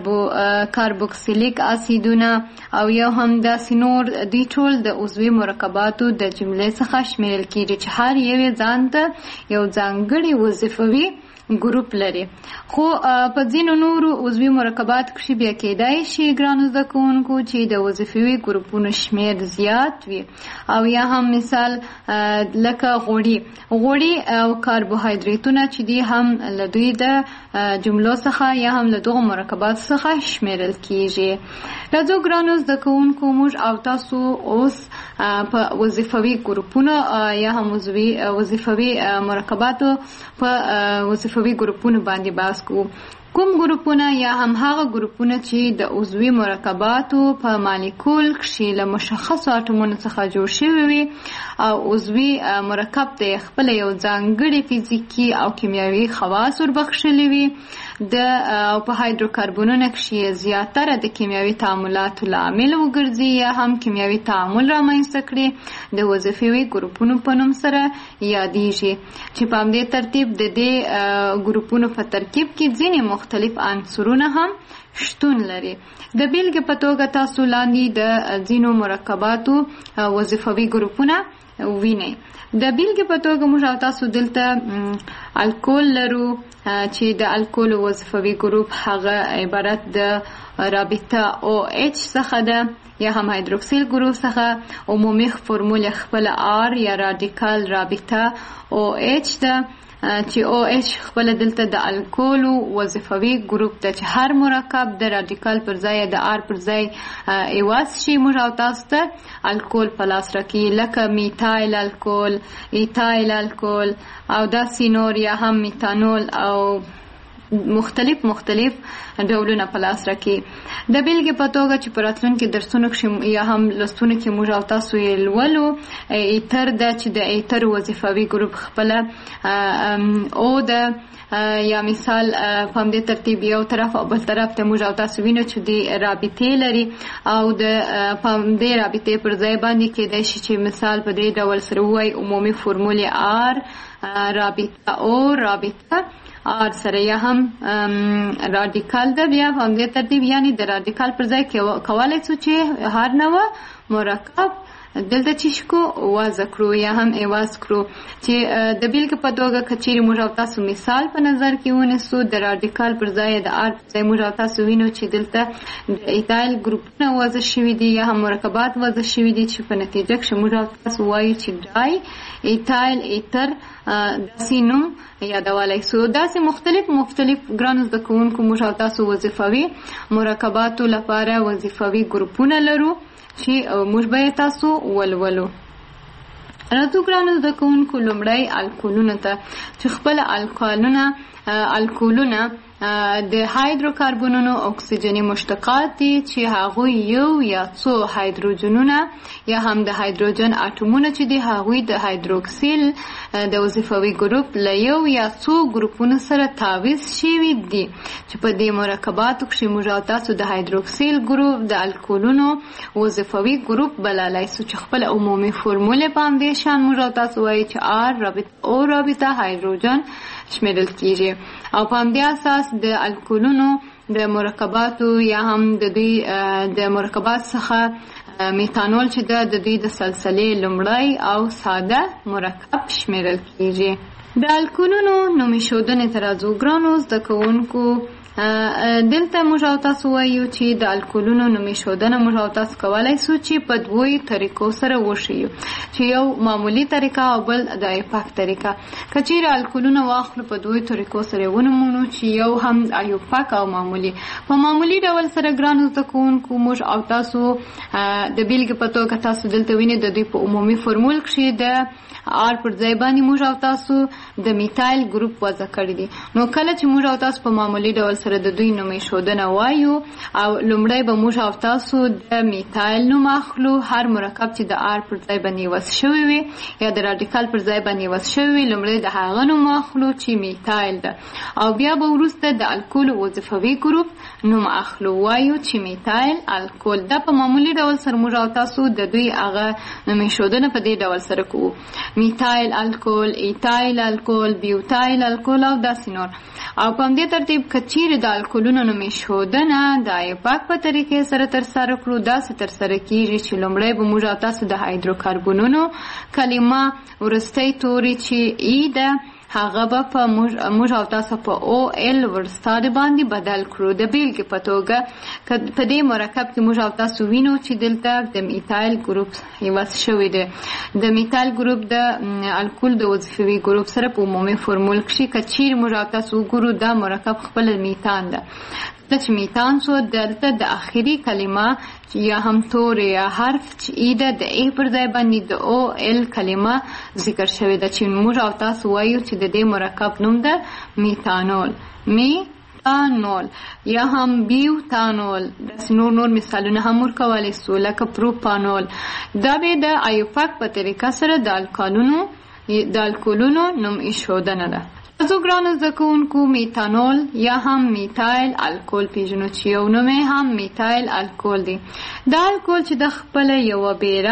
کاربوکسیلیک اسیدونه او یو هم داسې نور. دوی ټول د عضوي مرکباتو د جملې څخه شمیرل کیږي چې هر یو یې ځان ته یو ځانګړی وظیفوي ګروپ لري. خو په ځینو نورو عضوي مرکبات کښې بیا کېدای شي ګرانو زده کوونکو چې د وظیفوي ګروپونو شمیر زیات وي، او یا هم مثال لکه غوړي او کاربوهایدریتونه چې دي هم له دوی د جملو څخه یا هم له دغو مرکبات څخه شمیرل کیږي. راځو ګرانو زده کوونکو، موږ او تاسو اوس په وظیفوي ګروپونو یا هم وظیفوي مرکباتو په وظیفوي ګروپونو باندې بحث کوو. کوم ګروپونه یا هم هغه ګروپونه چې د عضوي مرکباتو په مالیکول کښې له مشخصو اټومونو څخه جوړ شوي وي او عضوي مرکب ته یې خپله یو ځانګړي فزیکي او کیمیاوي خواص وربخښلي وي. او په هایدروکاربنونو کښې زیاتره د کیمیاوي تعاملاتو لامل وګرځي یا هم کیمیاوي تعامل رامنځته کړي، د وظیفوي ګروپونو په نوم سره یادیږي، چې په همدې ترتیب د دې ګروپونو په ترکیب کې ځینې مختلف عنصرونه هم شتون لري. د بیلګې په توګه تاسو لاندې د ځینو مرکباتو وظیفوي ګروپونه وینئ. د بیلګې په توګه موږ او تاسو دلته الکول لرو چې د الکول وظیفوي ګروپ هغه عبارت د رابطه OH څخه ده یا هم هایدروکسیل ګروپ څخه. عمومي فرمول خپل R یا رادیکال رابطه OH ده چې OH خپل دلته د الکولو وظیفوي ګروپ ده چې هر مرکب د رادیکال پر ځای د R پر ځای ایواز شي موږ او تاسو ته الکول په لاس راکړي، لکه میتایل الکول، ایتایل الکول او داسې نور، یا هم میتانول او مختلف ډولونه په لاس راکړي. د بیلګې په توګه چې په راتلونکي درسونو کښې یا هم لوستونو کې موږ او تاسو یې لولو، ایتر ده چې د ایتر وظیفوي ګروپ خپله او ده، یا مثال په همدې ترتیب یو طرف او بل طرف ته موږ او تاسو وینو چې د رابطې لري او د په همدې رابطې پر ځای باندې کېدای شي چې مثال په دې ډول سره ووایي عمومي فرمول R رابطه او رابطه R سره یا هم رادیکال ده. بیا په همدې ترتیب یعنی د رادیکال پر ځای کولی شو چې هر نوع مرکب دلته چې شکو وضع کړو یا هم ایواز کړو. چې د بیلګې په توګه که چیرې موږ او تاسو مثال په نظر کې ونیسو، د رادیکال پر ځای د R پر ځای موږ او تاسو وینو چې دلته د ایتایل ګروپونه وضع شوي دي یا هم مرکبات وضع شوي دي چې په نتیجه کې موږ او تاسو وایو چې ډای ایتایل ایتر داسې نوم یادولی سو. داسې مختلف ګرانو زده کوونکو موږ او تاسو وظیفوي مرکباتو لپاره وظیفوي ګروپونه لرو چې موږ به تاسو ولولو. راځو ګرانو زده کوونکو لومړی الکولونو ته، چې خپل الکولونه د هایدروکاربنونو اکسیجني مشتقات دي چې هغوی یو یا څو هایدروجنونه یا هم د هایدروجن اټومونه چې دي هغوی د هایدروکسیل د وظیفوي ګروپ له یو یا څو ګروپونو سره تعویض شوي دي چې په دې مرکباتو کښې موږ او تاسو د هایدروکسیل ګروپ د الکولونو وظیفوي ګروپ بللی سو چې خپل عمومي فرمولې په همدې شان موږ او تاسو وایي چې R رابطه هایدروجن شمیرل کیږي او په همدې اساس د الکولونو د مرکباتو یا هم د دوی د مرکبات څخه میتانول چې د دوی د سلسلې لومړی او ساده مرکب شمیرل کیږي. د الکولونو نومي ښودنې ته راځو ګرانو زده کوونکو. دلته موږ او تاسو وایو چې د الکولونو نومي ښودنه موږ او تاسو کولی سو چې په دوو طریقو سره وښیو چې یو معمولي طریقه او بل د ایوپاک طریقه. که چیرې الکولونه واخلو په دوو طریقو سره ونومونو چې یو هم ایوپاک او معمولي. په معمولي ډول سره ګرانو زده کوونکو موږ او تاسو د بیلګې په توګه تاسو دلته وینئ د دوی په عمومي فرمول کښې د آر پر ځای باندې موږ او تاسو د میتایل ګروپ وضع کړی دي. نو کله چې موږ او تاسو په معمولي ډول سره د دوی نومي ښودنه وایو او لومړی به موږ او تاسو د میتایل نوم اخلو. هر مرکب چې د آر پر ځای باندې وضع شوی وي یا د راډیکال پر ځای باندې وضع شوی وي لومړی د هغه نوم اخلو چې میتایل ده او بیا به وروسته د الکول وظیفوي ګروپ نوم اخلو وایو چې میتایل الکول. دا په معمولي ډول سره موږ او تاسو د دوی هغه نومي ښودنه په دې ډول سره کوو: میتایل الکول، ایتایل الکول، بیوتایل الکول او داسې نور. او په همدې ترتیب که چیرې د الکولونو نومي ښودنه د ایوپاک په طریقې سره ترسره کړو داسې ترسره کیږي چې لومړی به موږ او تاسو د هایدروکاربنونو کلمه وروستی توري چې ای ده هغه به په موږ او تاسو په او ال ورستاده باندې بدل کړو. د بیلګې په توګه په دې مرکب کې موږ او تاسو وینو چې دلته د میتایل ګروپ وضع شوی دی. د میتایل ګروپ د الکول د وظیفوي ګروپ سره په عمومي فرمول کښې که چیرې موږ او تاسو وګورو دا مرکب خپله میتان ده. چې میتان سو دلته د اخري کلمه یا هم تور یا حرف چې ایده د ای پر ځای باندې د او ال کلمه ذکر شوی ده چې موږ او تاسو وایو چې د دې مرکب نوم ده میتانول. میتانول یا هم بیوتانول. داسې نور مثالونه هم ورکولی سو لکه پروپانول. دا به د ایوپاک په طریقه سره د الکولونو نوم ایښودنه ده. زه ګرانو زده کوونکو میتانول یا هم میتایل الکول پیژنو چې یو نوم یې هم میتایل الکول دی. دا الکول چې د خپله یوه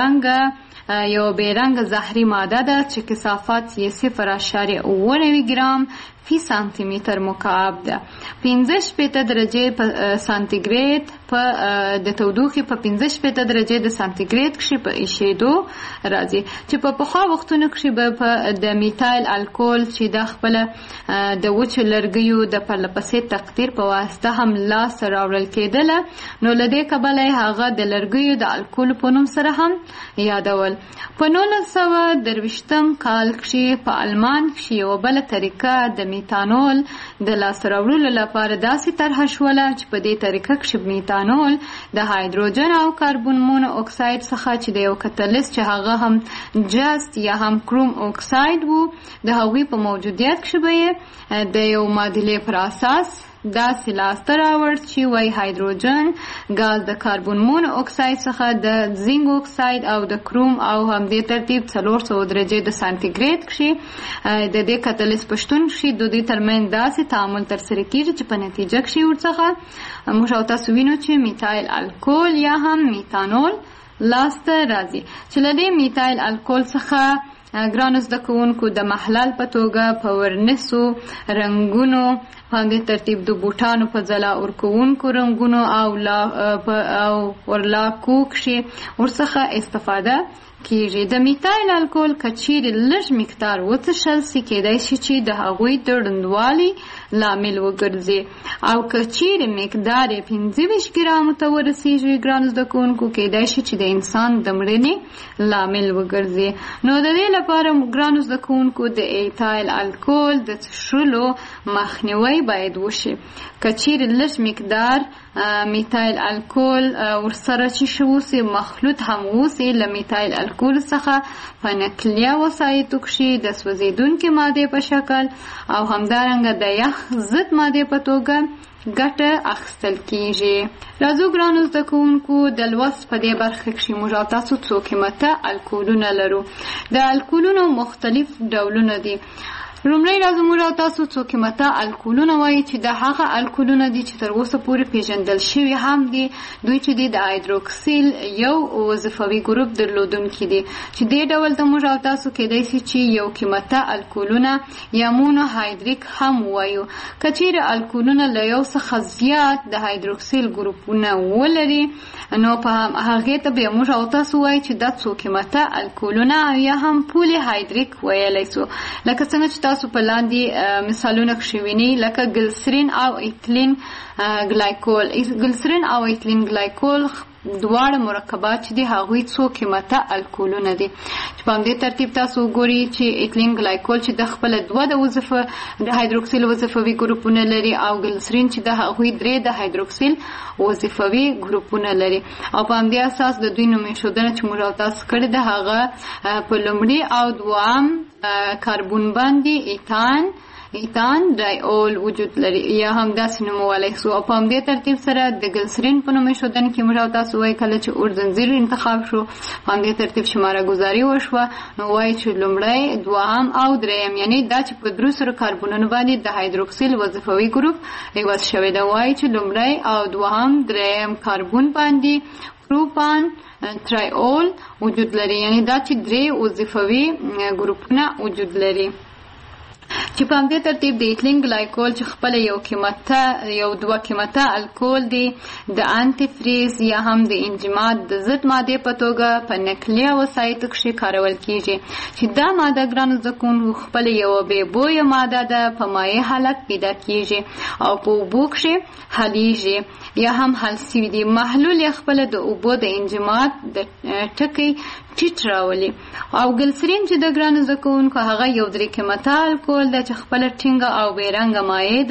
بیرنګه زهري ماده ده چې کثافت یې 0.9 ګرام فی سانتی متر مکعب ده. 65 درجې په سانتیګریډ د تودوخې په 65 درجې د سانتیګریډ کښې په ایښېدو راځي چې په پخوا وختونو کښې به د میتایل الکول چې دا خپله د وچو لرګیو د پرلهپسې تقطیر په واسطه هم لاسته راوړل کېدله. نو له دې کبله هغه د لرګیو د الکول په نوم سره هم یادول. په 1923 کال کښې په آلمان کښې یوه بله طریقه د میتانول د لاسته راوړلو لپاره داسې طرحه شوله چې په دې طریقه کښې میتانول د هایدروجن او کاربن مونو اکساید څخه چې د یو کتلیست چې هغه هم جست یا هم کروم اکساید وو د هغوی په موجودیت کښې به یې د یو معادلې پر اساس داسې لاسته راوړ چې وای هایدروجن ګاز د کاربن مون اکساید څخه د زینک اکساید او د کروم او همدې ترتیب 400 درجې د سانتیګریډ کښې د دې کتلیست په شتون کښې د دوی ترمنځ داسې تعامل ترسره کېږي چې په نتیجه کښې ورڅخه موږ او تاسو وینو چې میتایل الکول یا هم میتانول لاسته راځي. چې له دې میتایل الکول څخه ګرانو زده کوونکو د محلل په توګه په ورنسو رنګونو په همدې ترتیب د بوټانو په ځلا ورکوونکو رنګونو او ورلاکو کښې ورڅخه استفاده کیږي. د میتایل الکول که چیرې لږ مقدار وڅښل سي کېدای شي چې د هغوی د ړندوالي لامل وګرځي او که چیرې مقدار یې 25 ګرامو ته ورسیږي ګرانو زده کوونکو کېدای شي چې د انسان د مړینې لامل وګرځي. نو د دې لپاره ګرانو زده کوونکو د ایتایل الکول د څښلو مخنیوی باید وشي. که چیرې لږ مقدار میتایل الکول ورسره چې شوسي مخلوط هم وسي له میتایل الکول الکول څخه په نقلیه وسایطو کښې د سوځېدونکې مادې په شکل او همدارنګه د یخ ضد مادې په توګه ګټه اخیستل کیږي. راځو ګرانو زده کوونکو د لوست په دې برخه کښې موږ او تاسو څو قیمته الکولونه لرو. د الکولونو مختلف ډولونه دي. لومړی راځو موږ او تاسو څو قیمته الکولونه وایي چې د هغه الکولونه دي چې تر اوسه پورې پیژندل شوي هم دي. دوی چې دي د هایدروکسیل یو وظیفوي ګروپ درلودونکي دي چې دې ډول ته موږ او تاسو کیدای شي چې یو قیمته الکولونه یا مونوهایدریک هم وایو. که چیرې الکولونه له یو څخه زیات د هایدروکسیل ګروپونه ولري نو په هغې ته به موږ او تاسو وایي چې دا څو قیمته الکولونه یا هم پولی هایدریک ویلی سو. لکه څنګه چې تاسو په لاندې مثالونه کښې وینئ لکه ګلسرین او ایتلین ګلایکول. ګلسرین او ایتلین ګلایکول دواړه مرکبات چې دي هغوی څو قیمته الکولونه دي چې په همدې ترتیب تاسو وګورئ چې ایتلین ګلایکول چې د خپله دوه د وظیفه د هایدروکسیل وظیفوي ګروپونه لري او ګلسرین چې د هغوی درې د هایدروکسیل وظیفوي ګروپونه لري او په همدې اساس د دوی نوم ایښودنه چې موږ او تاسو کړې ده هغه په لومړي او دوام کاربون باندې ایتان ډایول وجود لري یا هم داسې نومولی سو. او په همدې ترتیب سره د ګلسرین په نوم ایښودنه کې موږ او تاسو وایي کله چې اورزنځیر انتخاب شو په همدې ترتیب شماره ګذاري وشوه نو وایي چې لومړی دوهم او دریم یعنی دا چې په درو سرو کاربونونو باندې د هایدروکسیل وظیفوي ګروپ عوض شوی ده. وایي چې لومړی او دوهم دریم کاربون باندې پروپان ترایول وجود لري یعنی دا چې درې وظیفوي ګروپونه وجود لري چې په همدې ترتیب د ایتلین ګلایکول چې خپله یو دوه قیمته الکول دی د انټي فریز یا هم د انجماد د ضد مادې په توګه په نقلیه وسایطو کښې کارول کیږي چې دا ماده ګرانو زده کوونکو خپله یوه بې بویه ماده ده په مایع حالت پیدا کیږي او په اوبو کښې حلیږي یا هم حل سوي دي. محلول یې خپله د اوبو د انجماد د ټکي ټیټ راولي. او ګلسرین چې د ګرانو زده کوونکو هغه یو درې قیمته الکول ده چې خپله ټینګه او بېرنګه مایع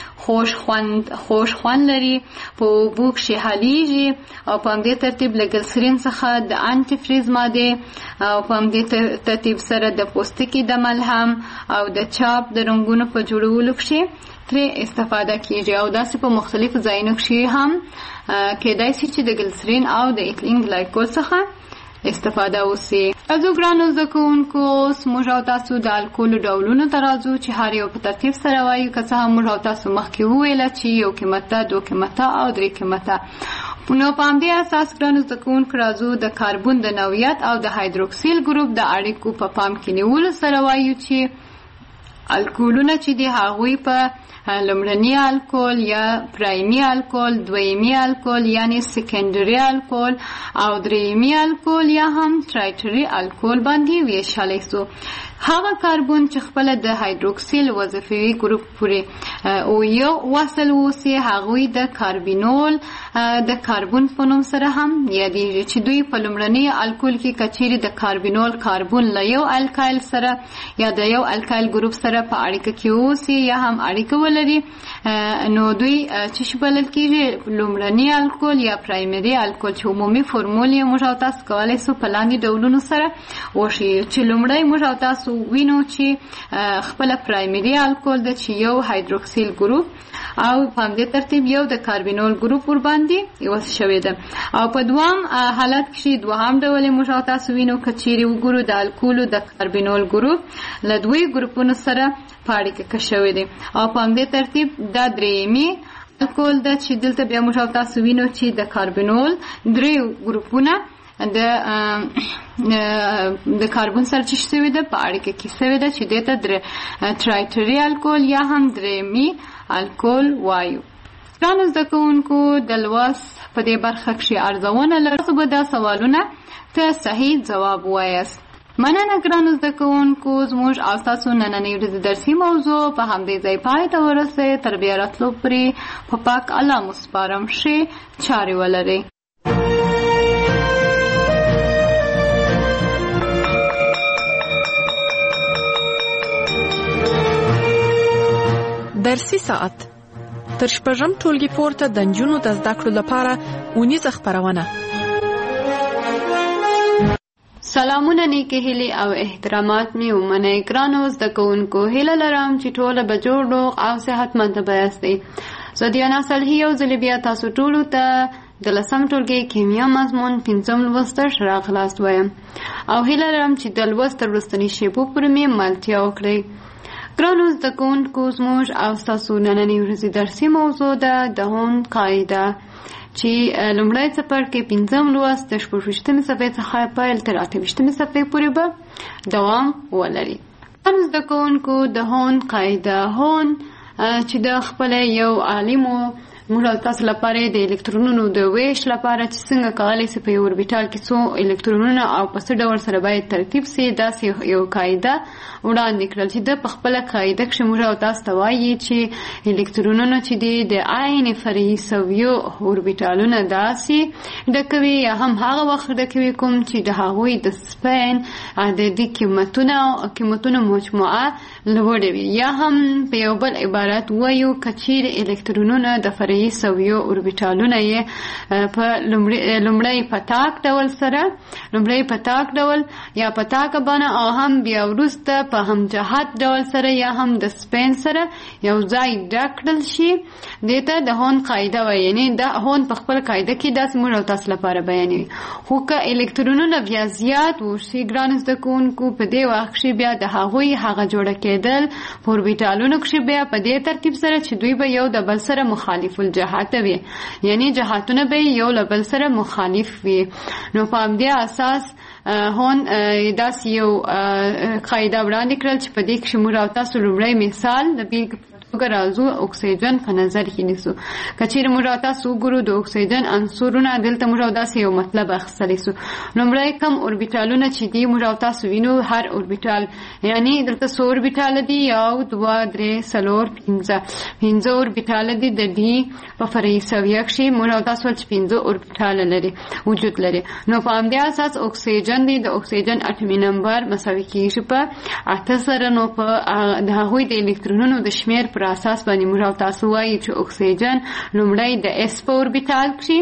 ده خوش خوند لري په اوبو کښې حلیږي او په همدې ترتیب له ګلسرین څخه د انټي فریز مادې او په همدې ترتیب سره د پوستکي د ملهم او د چاپ د رنګونو په جوړولو کښې ترې استفاده کیږي او داسې په مختلفو ځایونو کښې هم کیدای شي چې د ګلسرین او د ایتلین ګلایکول څخه استفاده وسي. راځو ګرانو زده کوونکو اوس موږ او تاسو د الکولو ډولونو ته راځو چې هر یو په ترتیب سره وایو. که څه هم موږ او تاسو مخکې وویله چې یو قیمته دوه قیمته او درې قیمته. نو په همدې اساس ګرانو زده کوونکو راځو د کاربون د نوعیت او د هایدروکسیل ګروپ د اړیکو په پام کې نیولو سره وایو چې الکولونه چې دي هغوی په لومړني الکول یا پرایمي الکول، دویمي الکول یعنی سیکنډري الکول او دریمي الکول یا هم ټرایټري الکول باندې ویشلی سو. هغه کاربون چې خپله د هایدروکسیل وظیفوي ګروپ پورې او یو وصل اوسي هغوی د کاربینول د کاربون په نوم سره هم یادیږي چې دوی په لومړني الکول کې که چیرې د کاربینول کاربون له یو الکایل سره یا د یو الکایل ګروپ سره په اړیکه کې اوسي یا هم اړیکه ولري نو دوی چې بلل کېږي لومړني الکول یا پرایمري الکول چې عمومي فورمول یې موږ او تاسو کولی سو په لاندې ډولونو سره وښیو چې لومړی موږ او تاسو وینو چې خپله پرایمري الکول ده چې یو هایدروکسیل ګروپ او په همدې ترتیب یو د کاربینول ګروپ ورباندې عوض شوی ده او په دوام حالت کښې دوهم ډول یې موږ او تاسو وینو که چیرې وګورو د الکولو د کاربینول ګروپ له دوی ګروپونو سره په اړیکه کې شوی دی او په همدې ترتیب دا دریمي الکول ده چې دلته بیا موږ او تاسو وینو چې د کاربینول درې ګروپونه د کاربون سره چې شوی ده په اړیکه کې شوی ده چې دې ته ټرایټري الکول یا هم دریمي الکول وایو. ګرانو زده کوونکو د لوست په دې برخه کښې ارزونه لرو. تاسو به دا سوالونه ته صحیح جواب وایاست. مننه ګرانو زده کوونکو زموږ او ستاسو نننۍ ورځې درسي موضوع په همدې ځای پای ته ورسوئ. تر بیا راتلو پورې په پاک الله مو سپارم ښې چارې ولرئ. درسي ساعت تر شپږم ټولګي پورته د نجونو د زده کړو لپاره اونیزه خپرونه. سلامونه نیکې هیلې او احترامات می ومنئ. ګرانو زده کوونکو، هیله لرم چې ټوله به جوړ روغ او صحتمند به یاستئ. زه دیانا صالحي یو ځل بیا تاسو ټولو ته د 10م ټولګي کیمیا مضمون 5م لوست ته راغلاست وایم او هیله لرم چې د لوست تر وروستنۍ شیبو پورې مې ملتیا وکړئ. ګرانو زده کوونکو، زموږ او ستاسو نننۍ ورځې درسي موضوع ده د هوند قاعده، چې لومړی څپرکی 5م لوست د 26مې صفحې څخه پیل تر 28مې صفحې پورې به دوام ولري. ګرانو زده کوونکو، د هوند قاعده، هوند چې د خپل یو عالمو موږ تاسو لپاره د الکترونونو د ویش لپاره چې څنګه کولای شي په یو اوربیټال کې څو الکترونونه او په څه ډول سره باید ترتیب شي، داسې یو قاعده وړاندې کړل چې د په خپل قاعده کې موږ تاسو ته وایي چې الکترونونه چې د عین فرعي سویو اوربیټالونه داسې ډکوي یا هم هغه وخت ډکوي کوم چې د هغوی د سپین عددي قیمتونه مجموعه لوړه وي، یا هم په یو بل عبارت وایو کچیر الکترونونه د فرعي سویو اوربیټالونه یې په لومړی پتاک ډول سره یا پتاک بانه او هم بیا وروسته په همجهت ډول سره یا هم د سپین سره یو ځای ډک کړل شي. دې ته د هوند قاعده وایي. یعنی د هوند په خپل قاعده کې داسې موږ او تاسو لپاره بیانوي. خو که الکترونونه بیا زیات وشي، ګرانو زده کوونکو، په دې وخت کې بیا د هغوی هغه جوړه کېدل په اوربیټالونو کې بیا په دې ترتیب سره چې دوی به یو د بل سره مخالف الجهات وي، یعنی جهاتونه به یو له بل سره مخالف وي. نو په همدې اساس هون داسې یو قاعده وړاندې کړل چې په دې کې موږ او تاسو لومړی مثال د بیلګې راځو اکسیجن په نظر کې نیسو. کچیر موږ تاسو وګورو د اکسیجن عنصرونه، دلته موږ داسې یو مطلب اخیستلی سو. لومړی کم اوربیټالونه چې دي موږ تاسو وینو، هر اوربیټال یعنی دلته څو اوربیټال دي؟ 1 2 3 4 5 اوربیټال دي د ډي په فرعي سویه کې موږ تاسو چې 5 اوربیټال لري وجود لري. نو په همدې اساس اکسیجن دی، د اکسیجن اټومي نمبر مساوي کیږي په 8 سره. نو په د هغوی د الکترونونو د شمیر پر اساس باندې موږ تاسو وایي چې اکسیجن لومړی د اس په اوربیټال کې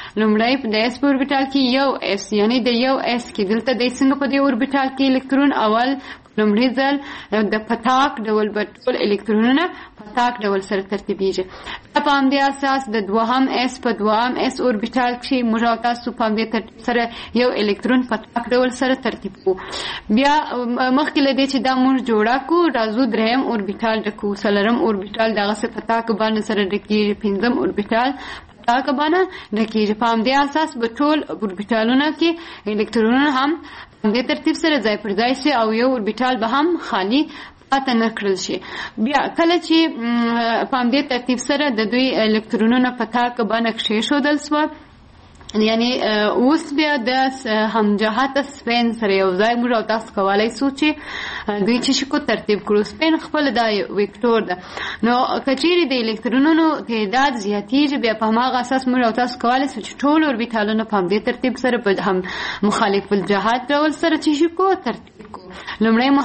یو اس، یعنی د یو اس کې دلته د څنګه په دې اوربیټال کې الکترون اول لومړی ځل د پتاک ډول به ټول الکترونونه پتاک ډول سره ترتیبیږي. په همدې اساس د دوهم اس په دوهم اس اوربیټال کې موږ تاسو په همدې ترتیب سره یو الکترون پتاک ډول سره ترتیب کو. بیا مخکې له دې چې دا موږ جوړه کو، راځو دریم اوربیټال ډکو، څلورم اوربیټال دغه څه پتاک باندې سره ډکیږي، پنځم اوربیټال پتاک باندې ډکیږي. په همدې اساس به ټول اوربیټالونه کې الکترونونه هم دې ترتیب سره ځای پر ځای شي او یو اوربیټال به هم خالی پاتې نه کړل شي. بیا کله چې په همدې ترتیب سره د دوی الکترونونه پتاک باندې کېښودل شوه، یعنی اوس بیا د همجهت سپین سره یو ځای موږ او تاسو کولی شو چې دوی چې شي کو ترتیب کړو. سپین خپل دا وکتور ده. نو کچېرې د الکترونونو تعداد زیاتېږي، بیا په هماغه اساس موږ او تاسو کولی شو چې ټول اوربیټالونه په همدې ترتیب سره په هم مخالف الجهات ډول سره چې شي کو ترتیب کو. لومړی مو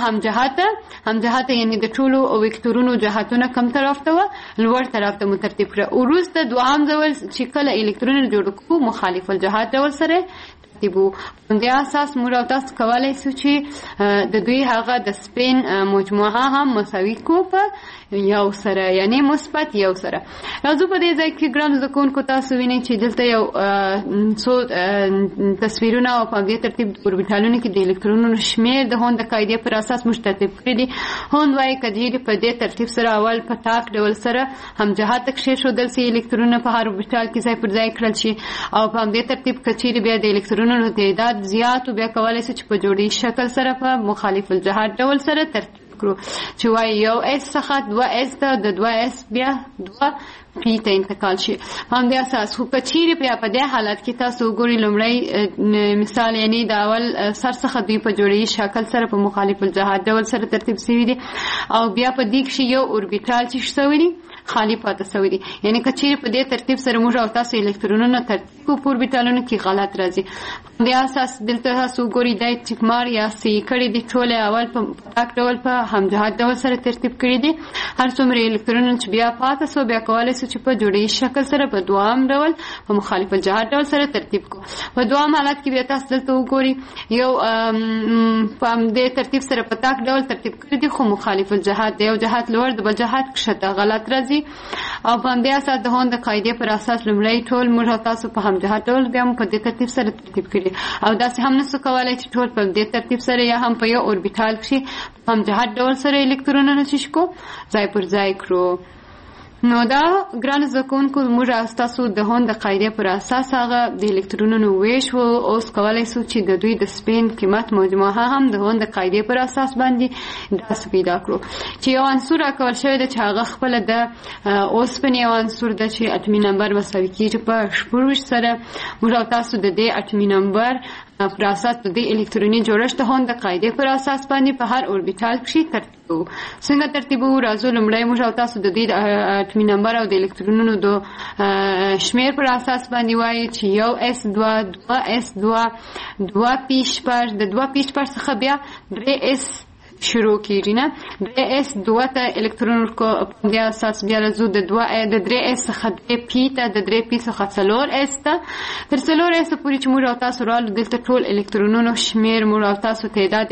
همجهت یعنی د ټولو وکتورونو جهاتونه کم طرف ته و، لوړ طرف ته مو ترتیب کړه. وروسته دوهم ډول چې کله الکترونونه جوړ کو مخالف الجهات ډول سره ترتیبو. په دې اساس موږ تاسو کولی شو چې د دوی هغه د سپین مجموعه هم مساوي کو په یو سره، یعنی مثبت یو سره. راځو په دې ځای کې ګرانو زده کوونکو تاسو وینئ چې دلته یو څو تصویرونه او په دې ترتیب اوربیټالونو کې د الکترونونو شمیر د هوند قاعدې پر اساس موږ ترتیب کړی دي. هوند وایي کچېرې په دې ترتیب سره اول پتاک ډول سره همجهت کېښودل شي، الکترونونه په هر اوربیټال کې ځای پر ځای کړل شي او په همدې ترتیب کچېرې بیا د الکترونونو تعداد زیات و، بیا کولی شي چې په جوړې شکل سره په مخالف الجهات ډول سره ترتیب کړو چې وایي یو اس څخه 2 اس ته، د 2 اس بیا 2 پی ته انتقال شي. همدې اساس خو کچېرې بیا په دې حالت کې تاسو وګورئ لومړی مثال، یعنی د اول سر څخه دوی په جوړې شکل سره په مخالف الجهات ډول سره ترتیب شوي دي او بیا په دې کې یو اوربیټال چې شوی دي خالی پاتې شوی دي. یعنی کچېرې په دې ترتیب سره موږ او تاسو الکترونونه ترتیب کو په اوربیټالونو کې غلط راځي. د اساس دلته تاسو ګوري د ټیکمار یا سی کړي دي ټول اول په پاک ډول په همجهت ډول سره ترتیب کړي دي. هر څومره الکترونونه چې بیا پاتې سو بیا کولای شو چې په جوړی شکل سره په دوام ډول په مخالف الجهت ډول سره ترتیب کو. په دوام حالت کې بیا تاسو دلته وګوري یو په دې ترتیب سره په تاک ډول ترتیب کړي دي خو مخالف الجهت یو جهت لور د بل جهت کښته غلط راځي او په دې اساس د هوند قاعده پر اساس لمړی ټول موږ تاسو په هم جهت ډول بیا په دې ترتیب سره ترتیب کړي او داسې هم نسو کولای چې ټول په دې ترتیب سره یا هم په یو اوربیټال کې هم جهت ډول سره الکترونونه شیشکو ځای پر ځای کړو. نو دا ګران زکونکو موږ تاسو د هوند قاعده پر اساس هغه د الکترونونو ویش او اوس کولای شو چې د دوی د سپین قیمت مجموعه هم د هوند قاعده پر اساس باندې داس پیدا کړو چې یو عنصر راکول شوی د چې هغه خپل د اوسپنې یو عنصر د چې اتمی نمبر مساوي کیږي په شپږ سره موږ تاسو د دې اتمی نمبر پر اساس د الکتروني جوړښت هوند قاعده پر اساس باندې په هر اوربیټال کې ترتیبو. څنګه ترتیبو راځو لمړی موږ تاسو د دې اتمی نمبر او د الکترونونو د شمیر پر اساس باندې وایي چې یو s2 2s2 2p8 د 2p8 څخه بیا 3s شروع کیږي نه 3s2 ته الکترون کو په دې اساس بیا راځو د 3s څخه 3p ته د 3p څخه 4s ته تر 4s پورې چې موږ تاسو رالو دلته ټول الکترونونو شمیر موږ تاسو تعداد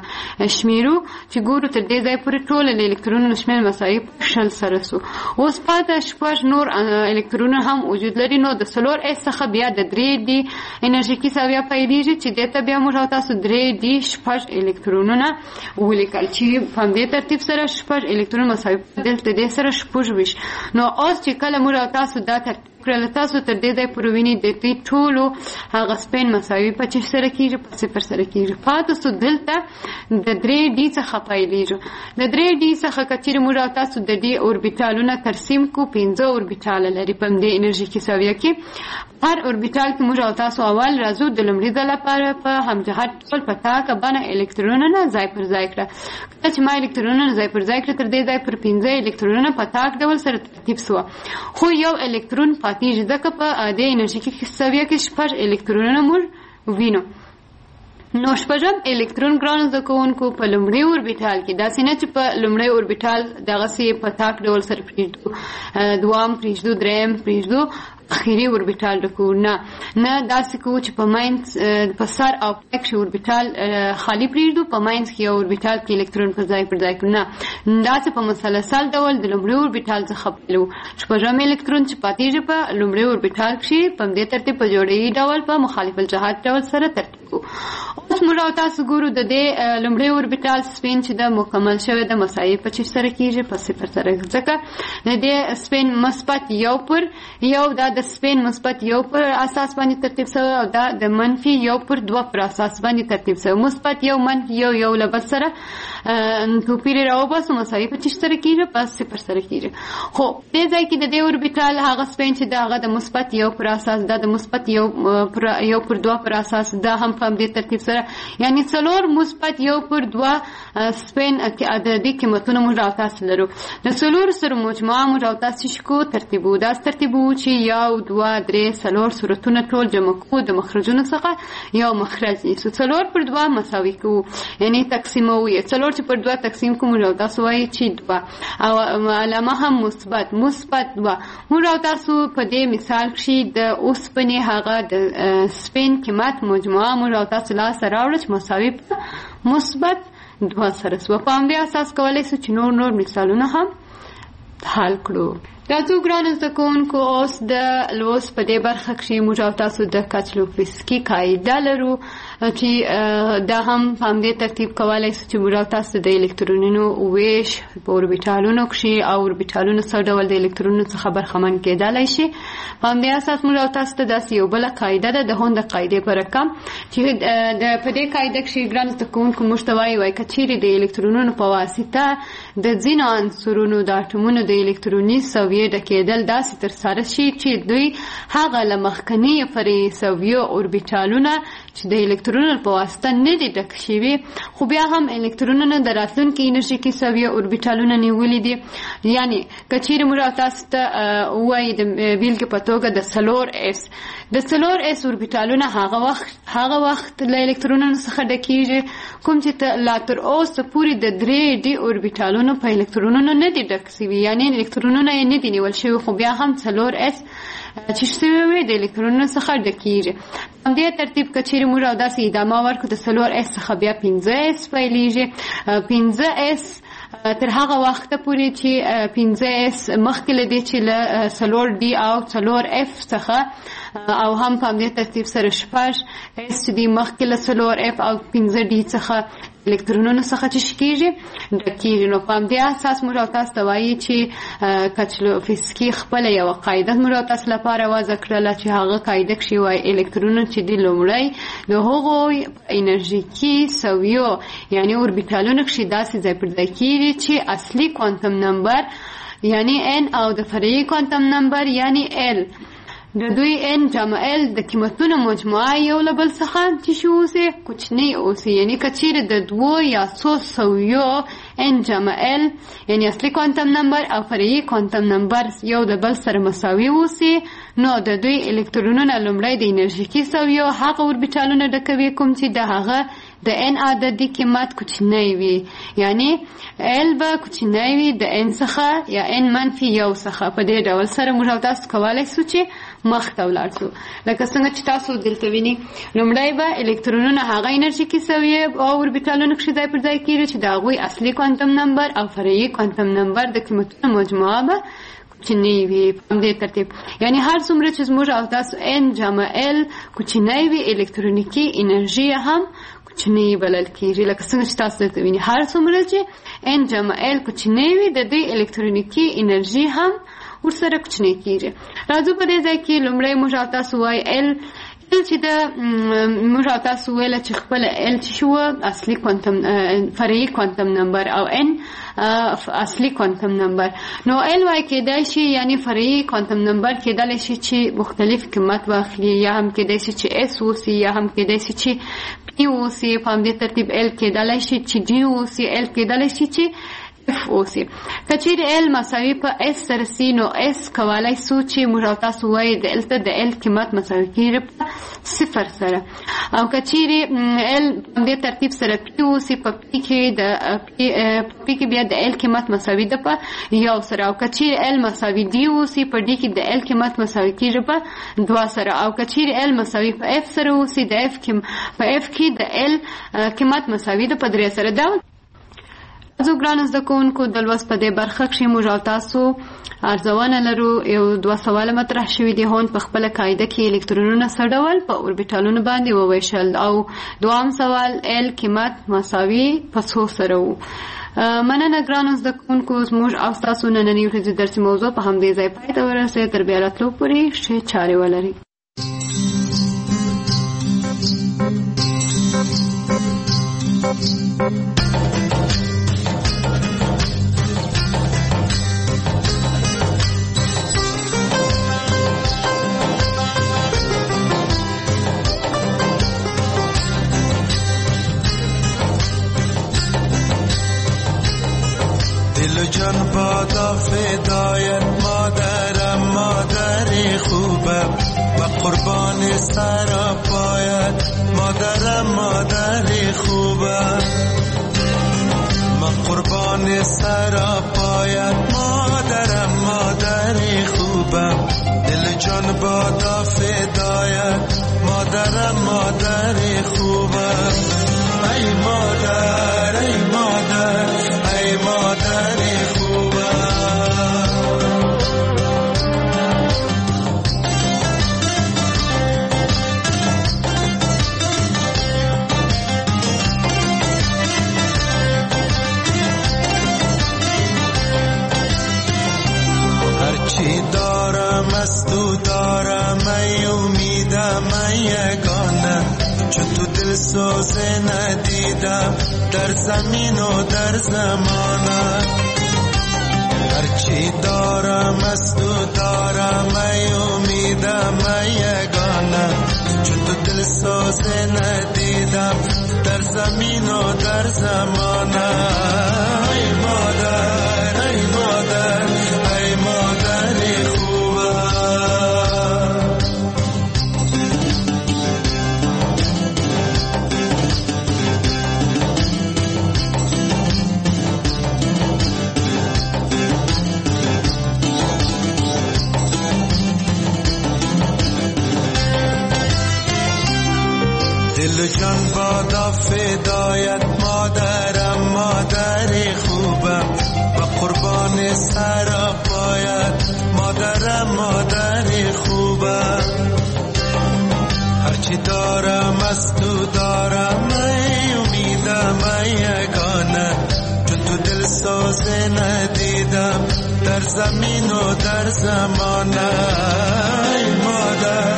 شمیرو چې ګورو تر دې ځای پورې ټول الکترونونو شمیر مساوي شل سره سو. اوس پاتې شپږ نور الکترونونه هم وجود لري نو د 4s څخه بیا د 3d انرژیکي ساویه پیلېږي چې دته بیا موږ تاسو 3d شپږ الکترونونه ولیکل چې په دې ترتیب سره شپږ الکترون مساوي دلته د سره شپږ ویش. نو اوس چې کله موږ تاسو دا ترتیب کړل تاسو تر دې ځای پورې ویني د دې ټولو هغه سپین مساوي 25 سره کیږي په 0 سره کیږي. پاتې سو دلته د 3d څخه پیلېږي د 3d څخه کچېر موږ تاسو د دې اوربیټالونه ترسیم کو 15 اوربیټال لري په دې انرژي کې ساویه کې هر اوربیټال کې موږ تاسو اول راځو د لمړي ځل لپاره په همجهت ټول په تاکه باندې الکترونونه ځای پر ځای کړه. کله چې ما الکترونونه ځای پر ځای کړ تر دې ځای پر 15 الکترونونه په تاک ډول سره ترتیب سو خو یو الکترون پاتې ځکه په دې انرژي کې ساویه کې شپږ الکترونونه موږ وینو. نو شپږم الکترون ګران زکونکو په لمړي اوربیټال کې دا سینه چې په لمړي اوربیټال دغه سي په تاک ډول سره پریږدو دوام پریږدو دریم پریږدو اخیری اوربیټال رکو نه داسې کو چې په ماینس په سر او پک شي اوربیټال خالی پریږدو په ماینس کې اوربیټال کې الکترون په ځای پر ځای کو نه داسې په مسلسل ډول د لمړي اوربیټال څخه پیلو شپږم الکترون چې پاتېږي په لمړي اوربیټال کې په دې ترتیب په جوړې ډول په مخالف الجهات ډول سره ترتیب. اوس موږ تاسو ګورو د دې لمړي اوربیټال سپین چې د مکمل شوی د مساوي 25 سره کیږي په 0 سره ځکه د دې سپین مثبت یو پر یو د سپین مثبت یو پر اساس باندې ترتیب شوی او دا د منفي یو پر 2 پر اساس باندې ترتیب شوی. مثبت یو منفي یو لبل سره توپیر راوباسو مساوي 25 سره کیږي په 0 سره کیږي. خو دې ځای کې د دې اوربیټال هغه سپین چې دا هغه د مثبت یو پر اساس دا د مثبت یو پر 2 پر اساس دا هم په دې ترتیب سره یعنی څلور مثبت یو پر 2 سپین عددي قیمتونه موږ تاسو لرو. د څلور سره مجموعه موږ تاسو شکو ترتیبو دا ترتیبو چې یو 2 3 4 صورتونه ټول جمع کو د مخرجونو څخه یو مخرج نیسو 4 پر 2 مساوي کو یعنی تقسیموي 4 چې پر 2 تقسیم کوم موږ تاسو وایي چې 2 او علامه هم مثبت 2 موږ تاسو په دې مثال کې د اوسپنې هغه د سپین قیمت مجموعه موږ تاسو لا سره راوړل مساوي مثبت 2 سره سو په دې اساس کولای شو چې نور مثالونه هم حل کړو. تاسو ګران زکونکو اوس د لوس په دې برخه کې موږ تاسو د کاچلوفسکي قاعده لرو چې دا هم په دې ترتیب کولای شو چې موږ تاسو د الکترونونو ویش په اوربیټالونو کې او اوربیټالونو څخه ډول د الکترونونو څخه برخمن کېدلای شي. په دې اساس موږ تاسو ته د یو بل قاعده ده د هوند قاعده پر رقم چې د په دې قاعده کې ګران زکونکو مشتوي وای کچيري د الکترونونو په واسطه د ځینو عنصرونو د اټومونو د الکتروني سویې د کېدل داسې تر سره شي چې دوی هغه لمخکنی فري سویو اوربیټالونه چې د الکترونونو په واسطه نه دي ډک شوي، خو بیا هم الکترونونه د راتلونکي انرژي کې سویه اوربیټالونه نیولي دي. یعنی که چیرې موږ تاسو ته ووایي د بیلګې په توګه د 4s اوربیټالونه هغه وخت له الکترونونو څخه ډکېږي کوم چې لا تر اوسه پورې د 3d اوربیټالونو په الکترونونو نه دي ډک شوي، یعنی الکترونونه یې نه دي نیول شوي، خو بیا هم 4s چې شوی وي د الکترونونو څخه ډکېږي. په دې ترتیب که چیرې موږ داسې ادامه ورکړو د 4s څخه بیا 5s پیلېږي. 5s تر هغه وخته پورې چې 5s مخکې له دې چې له 4d او 4f څخه او هم په دې ترتیب سره 6s چې دی مخکې له 4f او 5d څخه الکترونونو څخه چې کېږي ډکېږي. نو په دې اساس موږ تاسو ته وایي چې کچلوفسکي خپله یوه قاعده موږ تاسو لپاره وضع کړله چې هغه قاعده کښې وایي الکترونونه چې دي لومړی د هغو انرژیکي سویو یعنی اوربیټالونو کښې داسې ځای پر ځای کېږي چې اصلي کوانتم نمبر یعنی n او د فرعي کوانتم نمبر یعنی l د دوی n جمع l د قیمتونو مجموعه یو له بل څخه چې شي اوسي کوچنی اوسي. یعنی که چیرې د 2 یا 3 سویو n جمع l یعنی اصلي کوانتم نمبر او فرعي کوانتم نمبر یو د بل سره مساوي اوسي، نو د دوی الکترونونه لومړی د انرژیکي سویو هغه اوربیټالونه ډکوي کوم چې د هغه د n عددي قیمت کوچنی وي، یعنی l به کوچنی وي د n څخه یا n منفي 1 څخه. په دې ډول سره موږ تاسو کولی شو چې مخته ولاړ شو. لکه څنګه چې تاسو دلته وینئ لومړی به الکترونونه هغه انرژیکي سویې او اوربیټالونو کښې ځای پر ځای کېږي چې د هغوی اصلي کوانتم نمبر او فرعي کوانتم نمبر د قیمتونو مجموعه به کوچنی وي. په دې ترتیب یعنی هر څومره چې موږ او تاسو n جمع l کوچنی وي الکترونیکي انرژي هم کوچنی بلل کېږي. لکه څنګه چې تاسو دلته وینئ هر څومره چې n جمع l کوچنی وي د دوی الکترونیکي انرژي هم ورسره کوچنی کېږي. راځو په دې ځای کې لومړی موږ او تاسو وایي l چې د موږ او تاسو ویله چې خپله l چې شو اصلي کوانتم فرعي کوانتم نمبر او n اصلي کوانتم نمبر. نو l وایي کېدای شي یعنی فرعي کوانتم نمبر کېدلی شي چې مختلف قیمت واخلي، یا هم کېدای شي چې s اوسي، یا هم کېدای شي چې p اوسي. په همدې ترتیب l کېدلی شي چې d اوسي، l کېدلی شي چې f اوسي. که چیرې l مساوي په s سره سي نو s کولی شو چې موږ او تاسو وایي دلته د l قیمت مساوي کېږي په 0 سره، او که چیرې l په دې ترتیب سره p اوسي په p کې بیا د l قیمت مساوي ده په 1 سره، او که چیرې l مساوي d اوسي په d کې د l قیمت مساوي کېږي په 2 سره، او که چیرې l مساوي په f سره اوسي د f کې د l قیمت مساوي ده په 3 سره. دا زه ګرانو زده کوونکو د لوست په دې برخه کښې موږ او تاسو ارزونه لرو. یو 2 سواله مطرح شوي دي. هون په خپله قاعده کې الکترونونه څه ډول په اوربیټالونو باندې وویشل، او دوام سوال l قیمت مساوي په 100 سره و. مننه ګرانو زده کوونکو، زموږ او ستاسو نننۍ ورځې درسي موضوع په همدې ځای پای ته ورسېده. تر بیا راتلو پورې ښې چارې ولرئ. جان بادا فدایت مادرم مادر خوبم و قربان سرا پایت مادرم مادر خوبم و قربان سرا پایت مادرم مادر خوبم دل جان بادا فدایت مادرم مادر خوبم ای مادر ای مادر ای مادر چون تو دل سوزه ندیدم در زمین و در زمانم، هرچی دارم از تو دارم ای امیدم ای یگانم، چون تو دل سوزه سازه ندیدم در زمین و در زمانه. ای مادر ای مادر ای مادر خوبه. دل و جان بادا فدایت مادرم، مادر خوبم و قربان سر پایت مادرم، مادر خوبم. هرچی دارم از تو دارم، ای امیدم ای یگانه، چون تو دل سازه ندیدم در زمین و در زمانه. ای مادر